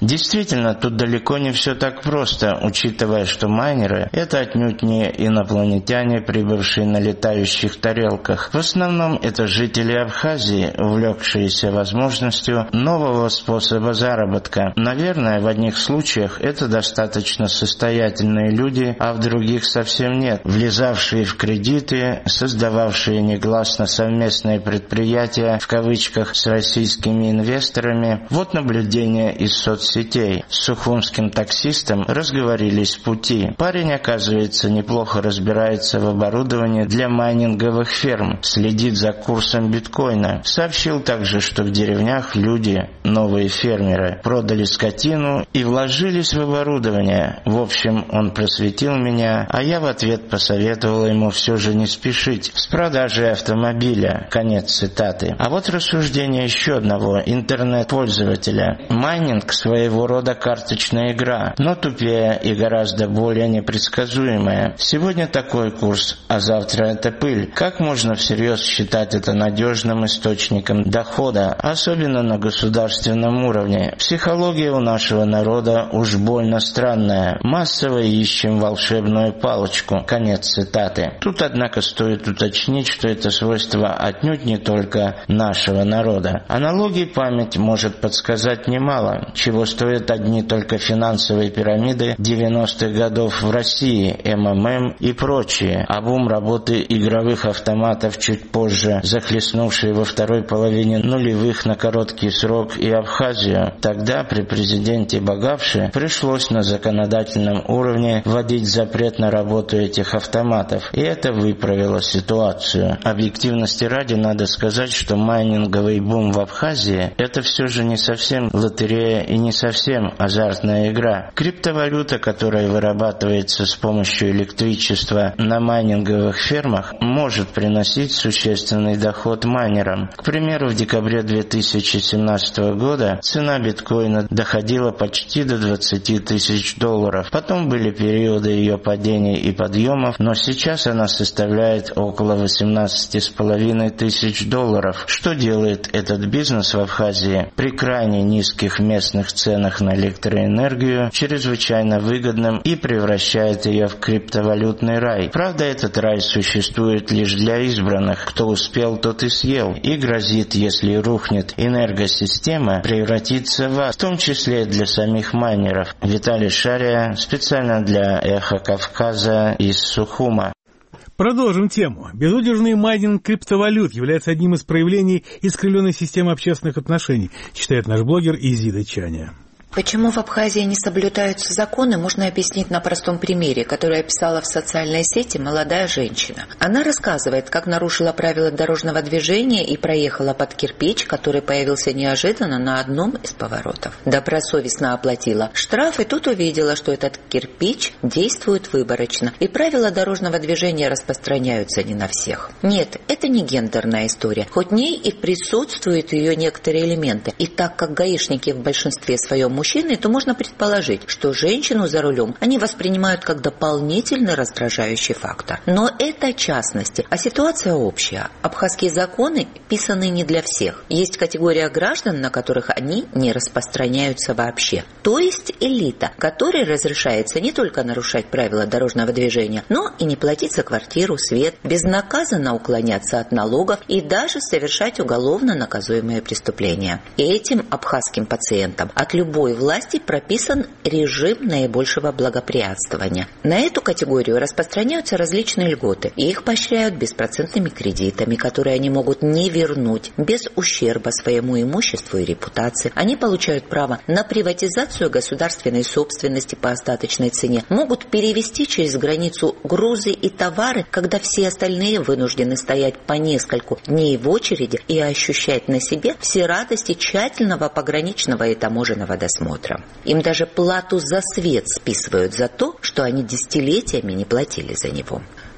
Действительно, тут далеко не все так просто, учитывая, что майнеры – это отнюдь не инопланетяне, прибывшие на летающих тарелках. В основном это жители Абхазии, увлекшиеся возможностью нового способа заработка. Наверное, в одних случаях это достаточно состоятельные люди, а в других совсем нет. Влезавшие в кредиты, создававшие негласно совместные предприятия, в кавычках, с российскими инвесторами. Вот наблюдение из соцсетей. С сухумским таксистом разговорились в пути. Парень, оказывается, неплохо разбирается в оборудовании для майнинговых ферм, следит за курсом биткоина. Сообщил также, что в деревнях люди, новые фермеры, продали скотину и вложились в оборудование. В общем, он просветил меня, а я в ответ посоветовал ему все же не спешить с продажей автомобиля. Конец цитаты. А вот рассуждение еще одного интернет-пользователя. Майнинг своего рода карточная игра, но тупее и гораздо более непредсказуемая. Сегодня такой курс, а завтра это пыль. Как можно всерьез считать это надежным источником дохода, особенно на государственном уровне? Психология у нашего народа уж больно странная. Массово ищем волшебную палочку. Конец цитаты. Тут, однако, стоит уточнить, что это свойство отнюдь не только нашего народа. Аналогий память может подсказать немало, чего стоят одни только финансовые пирамиды девяностых годов в России, эм эм эм и прочие, а бум работы игровых автоматов чуть позже, захлестнувшие во второй половине нулевых на короткий срок и Абхазию. Тогда при президенте Багавше пришлось на законодательном уровне вводить запрет на работу этих автоматов, и это выправило ситуацию. Объективности ради надо сказать, что майнинговый бум в Абхазии – это все же не совсем лотерея и не совсем азартная игра. Криптовалюта, которая вырабатывается с помощью электричества на майнинговых фермах, может приносить существенный доход майнерам. К примеру, в декабре две тысячи семнадцатого года цена биткоина доходила почти до двадцати тысяч долларов. Потом были периоды ее падений и подъемов, но сейчас она составляет около восемнадцати с половиной тысяч долларов. Что делает этот бизнес в Абхазии при крайне низких местных ценах на электроэнергию чрезвычайно выгодным и превращает ее в криптовалютный рай. Правда, этот рай существует лишь для избранных. Кто успел, тот и съел. И грозит, если рухнет энергосистема, превратиться в ад, в том числе и для самих майнеров. Виталий Шария, специально для «Эхо Кавказа» из Сухума. Продолжим тему. Безудержный майнинг криптовалют является одним из проявлений искривленной системы общественных отношений, считает наш блогер Изида Чаня. Почему в Абхазии не соблюдаются законы, можно объяснить на простом примере, который описала в социальной сети молодая женщина. Она рассказывает, как нарушила правила дорожного движения и проехала под кирпич, который появился неожиданно на одном из поворотов. Добросовестно оплатила штраф и тут увидела, что этот кирпич действует выборочно, и правила дорожного движения распространяются не на всех. Нет, это не гендерная история, хоть в ней и присутствуют ее некоторые элементы. И так как гаишники в большинстве своем мужчины, то можно предположить, что женщину за рулем они воспринимают как дополнительный раздражающий фактор. Но это частности, а ситуация общая. Абхазские законы писаны не для всех. Есть категория граждан, на которых они не распространяются вообще. То есть элита, которой разрешается не только нарушать правила дорожного движения, но и не платить за квартиру, свет, безнаказанно уклоняться от налогов и даже совершать уголовно наказуемые преступления. И этим абхазским пациентам от любой власти прописан режим наибольшего благоприятствования. На эту категорию распространяются различные льготы, и их поощряют беспроцентными кредитами, которые они могут не вернуть без ущерба своему имуществу и репутации. Они получают право на приватизацию государственной собственности по остаточной цене, могут перевести через границу грузы и товары, когда все остальные вынуждены стоять по нескольку дней в очереди и ощущать на себе все радости тщательного пограничного и таможенного досмотра. Им даже плату за свет списывают за то, что они десятилетиями не платили за него.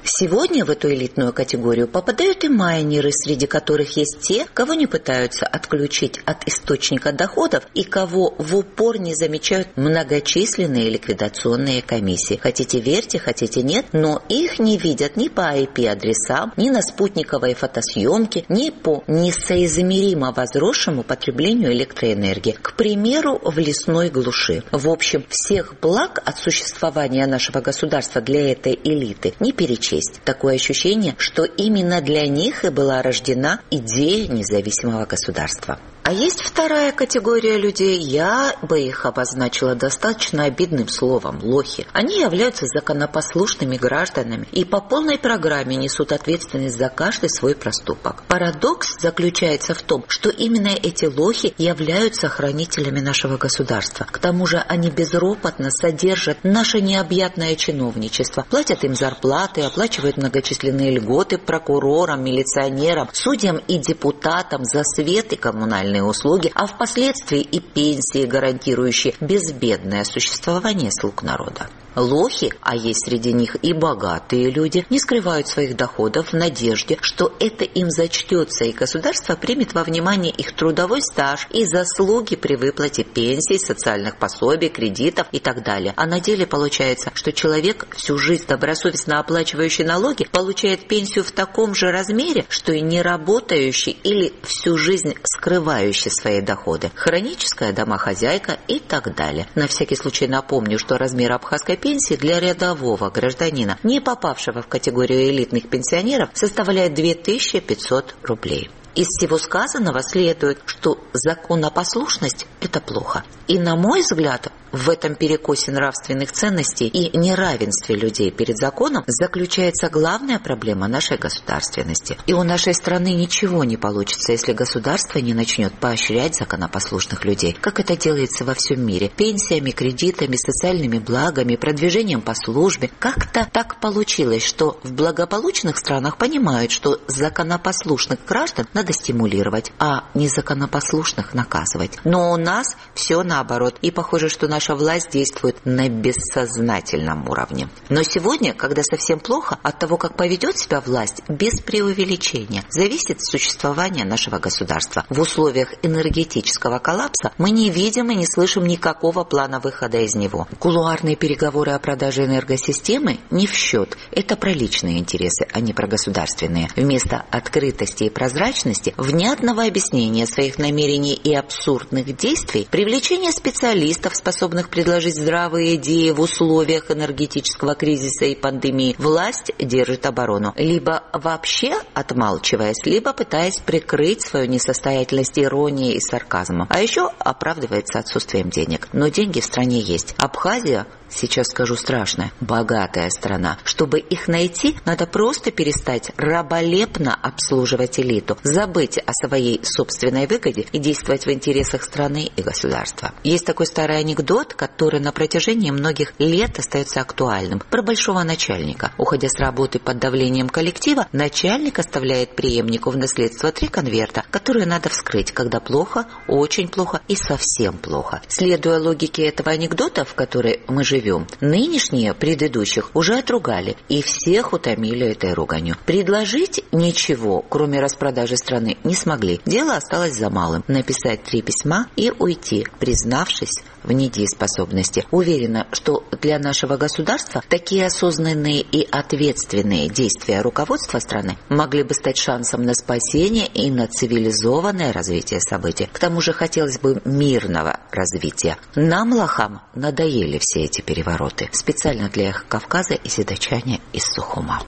Сегодня в эту элитную категорию попадают и майнеры, среди которых есть те, кого не пытаются отключить от источника доходов и кого в упор не замечают многочисленные ликвидационные комиссии. Хотите верьте, хотите нет, но их не видят ни по ай пи-адресам, ни на спутниковой фотосъемке, ни по несоизмеримо возросшему потреблению электроэнергии, к примеру, в лесной глуши. В общем, всех благ от существования нашего государства для этой элиты не перечесть. Такое ощущение, что именно для них и была рождена идея независимого государства. А есть вторая категория людей, я бы их обозначила достаточно обидным словом – лохи. Они являются законопослушными гражданами и по полной программе несут ответственность за каждый свой проступок. Парадокс заключается в том, что именно эти лохи являются хранителями нашего государства. К тому же они безропотно содержат наше необъятное чиновничество, платят им зарплаты, оплачивают многочисленные льготы прокурорам, милиционерам, судьям и депутатам за свет и коммунальные услуги, а впоследствии и пенсии, гарантирующие безбедное существование слуг народа. Лохи, а есть среди них и богатые люди, не скрывают своих доходов в надежде, что это им зачтется, и государство примет во внимание их трудовой стаж и заслуги при выплате пенсий, социальных пособий, кредитов и так далее. А на деле получается, что человек, всю жизнь добросовестно оплачивающий налоги, получает пенсию в таком же размере, что и не работающий или всю жизнь скрывающий свои доходы, хроническая домохозяйка и так далее. На всякий случай напомню, что размер абхазской пенсии пенсии для рядового гражданина, не попавшего в категорию элитных пенсионеров, составляет две тысячи пятьсот рублей. Из всего сказанного следует, что законопослушность – это плохо. И, на мой взгляд, в этом перекосе нравственных ценностей и неравенстве людей перед законом заключается главная проблема нашей государственности. И у нашей страны ничего не получится, если государство не начнет поощрять законопослушных людей, как это делается во всем мире. Пенсиями, кредитами, социальными благами, продвижением по службе. Как-то так получилось, что в благополучных странах понимают, что законопослушных граждан надо стимулировать, а незаконопослушных наказывать. Но у нас все наоборот. И похоже, что наша власть действует на бессознательном уровне. Но сегодня, когда совсем плохо, от того, как поведет себя власть, без преувеличения, зависит существование нашего государства. В условиях энергетического коллапса мы не видим и не слышим никакого плана выхода из него. Кулуарные переговоры о продаже энергосистемы не в счет. Это про личные интересы, а не про государственные. Вместо открытости и прозрачности, внятного объяснения своих намерений и абсурдных действий, привлечение специалистов, способных предложить здравые идеи в условиях энергетического кризиса и пандемии, власть держит оборону, либо вообще отмалчиваясь, либо пытаясь прикрыть свою несостоятельность иронией и сарказмом, а еще оправдывается отсутствием денег. Но деньги в стране есть. Абхазия, сейчас скажу страшно, богатая страна. Чтобы их найти, надо просто перестать раболепно обслуживать элиту, забыть о своей собственной выгоде и действовать в интересах страны и государства. Есть такой старый анекдот, который на протяжении многих лет остается актуальным. Про большого начальника. Уходя с работы под давлением коллектива, начальник оставляет преемнику в наследство три конверта, которые надо вскрыть, когда плохо, очень плохо и совсем плохо. Следуя логике этого анекдота, в которой мы живем, нынешние предыдущих уже отругали и всех утомили этой руганью. Предложить ничего, кроме распродажи страны, не смогли. Дело осталось за малым – написать три письма и уйти, признавшись в недееспособности. Уверена, что для нашего государства такие осознанные и ответственные действия руководства страны могли бы стать шансом на спасение и на цивилизованное развитие событий. К тому же хотелось бы мирного развития. Нам, лохам, надоели все эти перевороты. Специально для Эхо Кавказа и седочане из Сухума.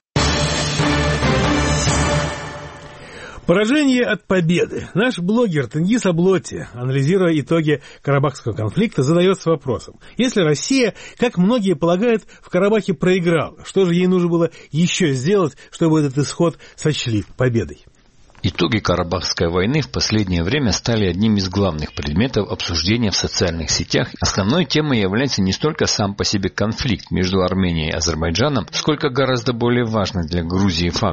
Поражение от победы. Наш блогер Тенгиз Аблоти, анализируя итоги Карабахского конфликта, задается вопросом. Если Россия, как многие полагают, в Карабахе проиграла, что же ей нужно было еще сделать, чтобы этот исход сочли победой? Итоги Карабахской войны в последнее время стали одним из главных предметов обсуждения в социальных сетях. Основной темой является не столько сам по себе конфликт между Арменией и Азербайджаном, сколько гораздо более важный для Грузии факт.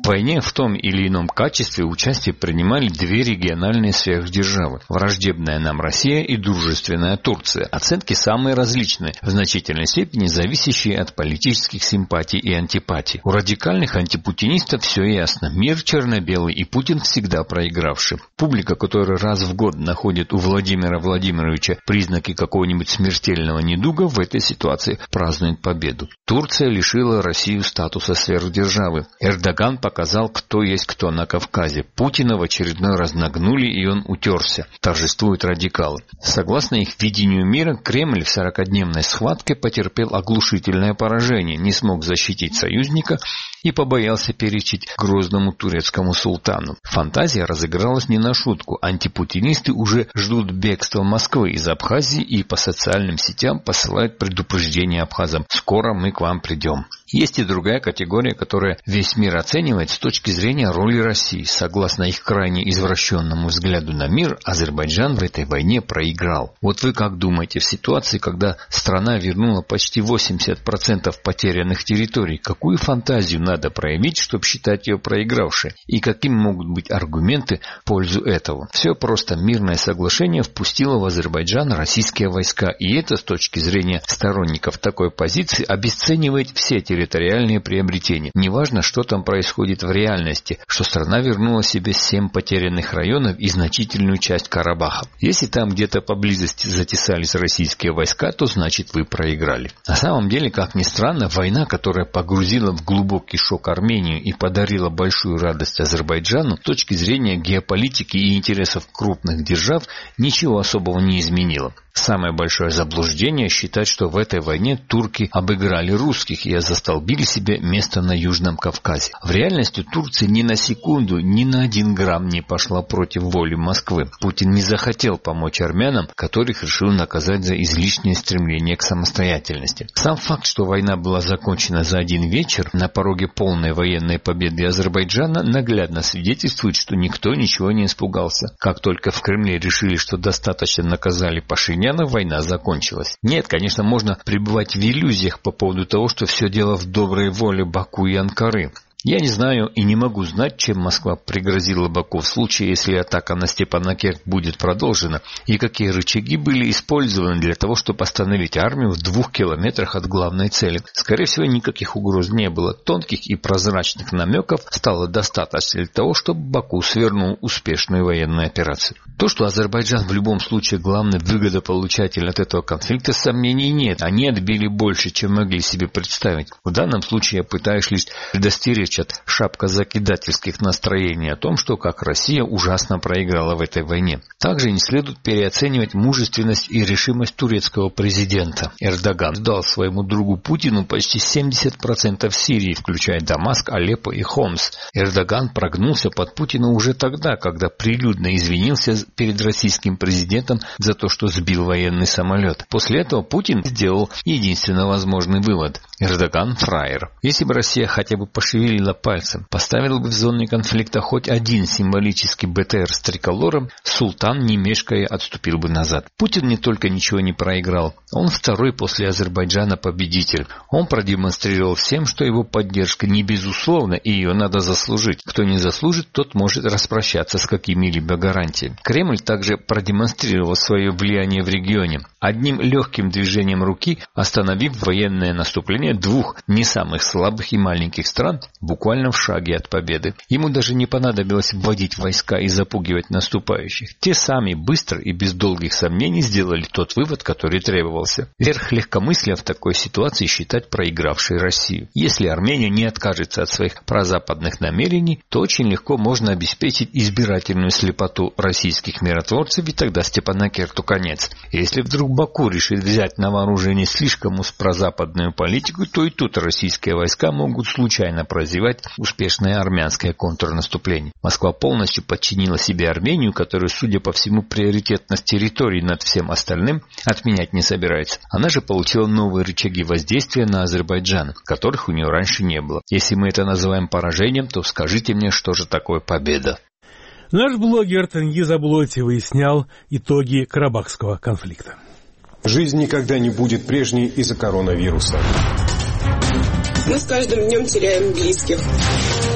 В войне в том или ином качестве участие принимали две региональные сверхдержавы – враждебная нам Россия и дружественная Турция. Оценки самые различные, в значительной степени зависящие от политических симпатий и антипатий. У радикальных антипутинистов все ясно. Мир черно-белый и Путин всегда проигравший. Публика, которая раз в год находит у Владимира Владимировича признаки какого-нибудь смертельного недуга, в этой ситуации празднует победу. Турция лишила Россию статуса сверхдержавы. Эрдоган показал, кто есть кто на Кавказе. Путина в очередной раз нагнули, и он утерся. Торжествуют радикалы. Согласно их видению мира, Кремль в сорокадневной схватке потерпел оглушительное поражение, не смог защитить союзника и побоялся перечить грозному турецкому султану. Фантазия разыгралась не на шутку. Антипутинисты уже ждут бегства Москвы из Абхазии и по социальным сетям посылают предупреждение абхазам: «Скоро мы к вам придем». Есть и другая категория, которая весь мир оценивает с точки зрения роли России. Согласно их крайне извращенному взгляду на мир, Азербайджан в этой войне проиграл. Вот вы как думаете, в ситуации, когда страна вернула почти восемьдесят процентов потерянных территорий, какую фантазию надо проявить, чтобы считать ее проигравшей? И какими могут быть аргументы в пользу этого? Все просто. Мирное соглашение впустило в Азербайджан российские войска, и это с точки зрения сторонников такой позиции обесценивает все территории. территориальные приобретения. Неважно, что там происходит в реальности, что страна вернула себе семь потерянных районов и значительную часть Карабаха. Если там где-то поблизости затесались российские войска, то значит вы проиграли. На самом деле, как ни странно, война, которая погрузила в глубокий шок Армению и подарила большую радость Азербайджану, с точки зрения геополитики и интересов крупных держав, ничего особого не изменила. Самое большое заблуждение считать, что в этой войне турки обыграли русских и застолбили себе место на Южном Кавказе. В реальности Турция ни на секунду, ни на один грамм не пошла против воли Москвы. Путин не захотел помочь армянам, которых решил наказать за излишнее стремление к самостоятельности. Сам факт, что война была закончена за один вечер на пороге полной военной победы Азербайджана, наглядно свидетельствует, что никто ничего не испугался. Как только в Кремле решили, что достаточно наказали Пашиняна, война закончилась. Нет, конечно, можно пребывать в иллюзиях по поводу того, что все дело в доброй воле Баку и Анкары. Я не знаю и не могу знать, чем Москва пригрозила Баку в случае, если атака на Степанакерт будет продолжена, и какие рычаги были использованы для того, чтобы остановить армию в двух километрах от главной цели. Скорее всего, никаких угроз не было. Тонких и прозрачных намеков стало достаточно для того, чтобы Баку свернул успешную военную операцию. То, что Азербайджан в любом случае главный выгодополучатель от этого конфликта, сомнений нет. Они отбили больше, чем могли себе представить. В данном случае я пытаюсь лишь предостеречь от шапкозакидательских настроений о том, что как Россия ужасно проиграла в этой войне. Также не следует переоценивать мужественность и решимость турецкого президента. Эрдоган дал своему другу Путину почти семьдесят процентов Сирии, включая Дамаск, Алеппо и Хомс. Эрдоган прогнулся под Путина уже тогда, когда прилюдно извинился перед российским президентом за то, что сбил военный самолет. После этого Путин сделал единственно возможный вывод: Эрдоган фраер. Если бы Россия хотя бы пошевелила пальцем, поставила бы в зоне конфликта хоть один символический БТР с триколором, султан, не мешкая, отступил бы назад. Путин не только ничего не проиграл, он второй после Азербайджана победитель. Он продемонстрировал всем, что его поддержка не безусловна и ее надо заслужить. Кто не заслужит, тот может распрощаться с какими-либо гарантиями. Кремль также продемонстрировал свое влияние в регионе, одним легким движением руки остановив военное наступление двух не самых слабых и маленьких стран буквально в шаге от победы. Ему даже не понадобилось вводить войска и запугивать наступающих. Те сами быстро и без долгих сомнений сделали тот вывод, который требовался. Верх легкомыслия в такой ситуации считать проигравшей Россию. Если Армения не откажется от своих прозападных намерений, то очень легко можно обеспечить избирательную слепоту российских миротворцев, и тогда Степанакерту конец. Если вдруг Баку решит взять на вооружение слишком уж прозападную политику, то и тут российские войска могут случайно прозевать успешное армянское контрнаступление. Москва полностью подчинила себе Армению, которую, судя по всему, приоритетность территории над всем остальным отменять не собирается. Она же получила новые рычаги воздействия на Азербайджан, которых у нее раньше не было. Если мы это называем поражением, то скажите мне, что же такое победа? Наш блогер Тенгиз Аблоти выяснял итоги Карабахского конфликта. Жизнь никогда не будет прежней из-за коронавируса. Мы с каждым днем теряем близких.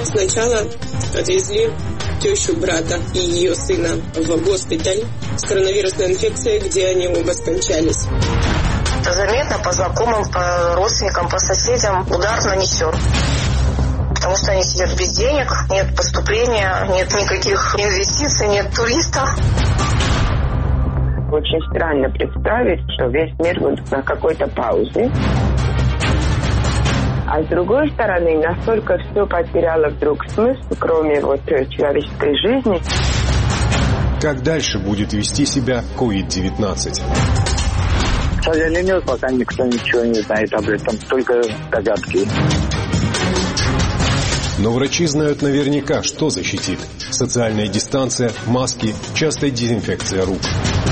Сначала отвезли тещу брата и ее сына в госпиталь с коронавирусной инфекцией, где они оба скончались. Заметно по знакомым, по родственникам, по соседям удар нанесен. Потому что они сидят без денег, нет поступления, нет никаких инвестиций, нет туристов. Очень странно представить, что весь мир будет на какой-то паузе. А с другой стороны, настолько все потеряло вдруг смысл, кроме вот человеческой жизни. Как дальше будет вести себя ковид девятнадцать? К сожалению, пока никто ничего не знает об этом, только догадки. Но врачи знают наверняка, что защитит. Социальная дистанция, маски, частая дезинфекция рук.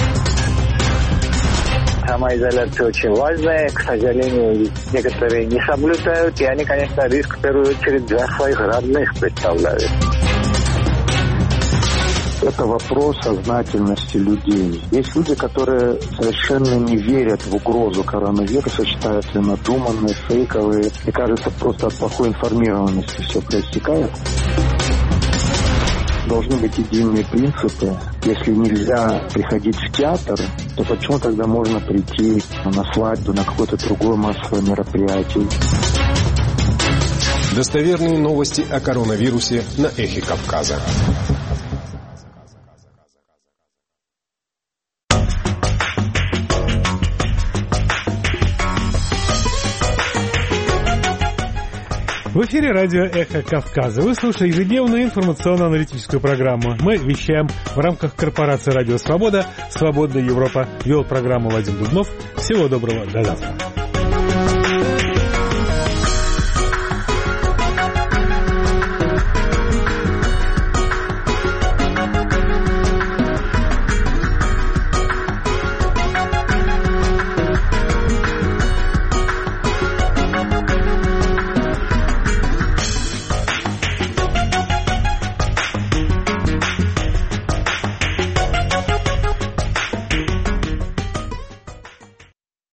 Самоизоляция очень важная. К сожалению, некоторые не соблюдают. И они, конечно, риск в первую очередь для своих родных представляют. Это вопрос сознательности людей. Есть люди, которые совершенно не верят в угрозу коронавируса, считают ее надуманные, фейковые. И кажется, просто от плохой информированности все проистекает. Должны быть единые принципы. Если нельзя приходить в театр, то почему тогда можно прийти на свадьбу, на какое-то другое массовое мероприятие? Достоверные новости о коронавирусе на Эхе Кавказа. В эфире радио «Эхо Кавказа». Вы слушаете ежедневную информационно-аналитическую программу. Мы вещаем в рамках корпорации «Радио Свобода». «Свободная Европа». Вел программу Вадим Дубнов. Всего доброго. До завтра.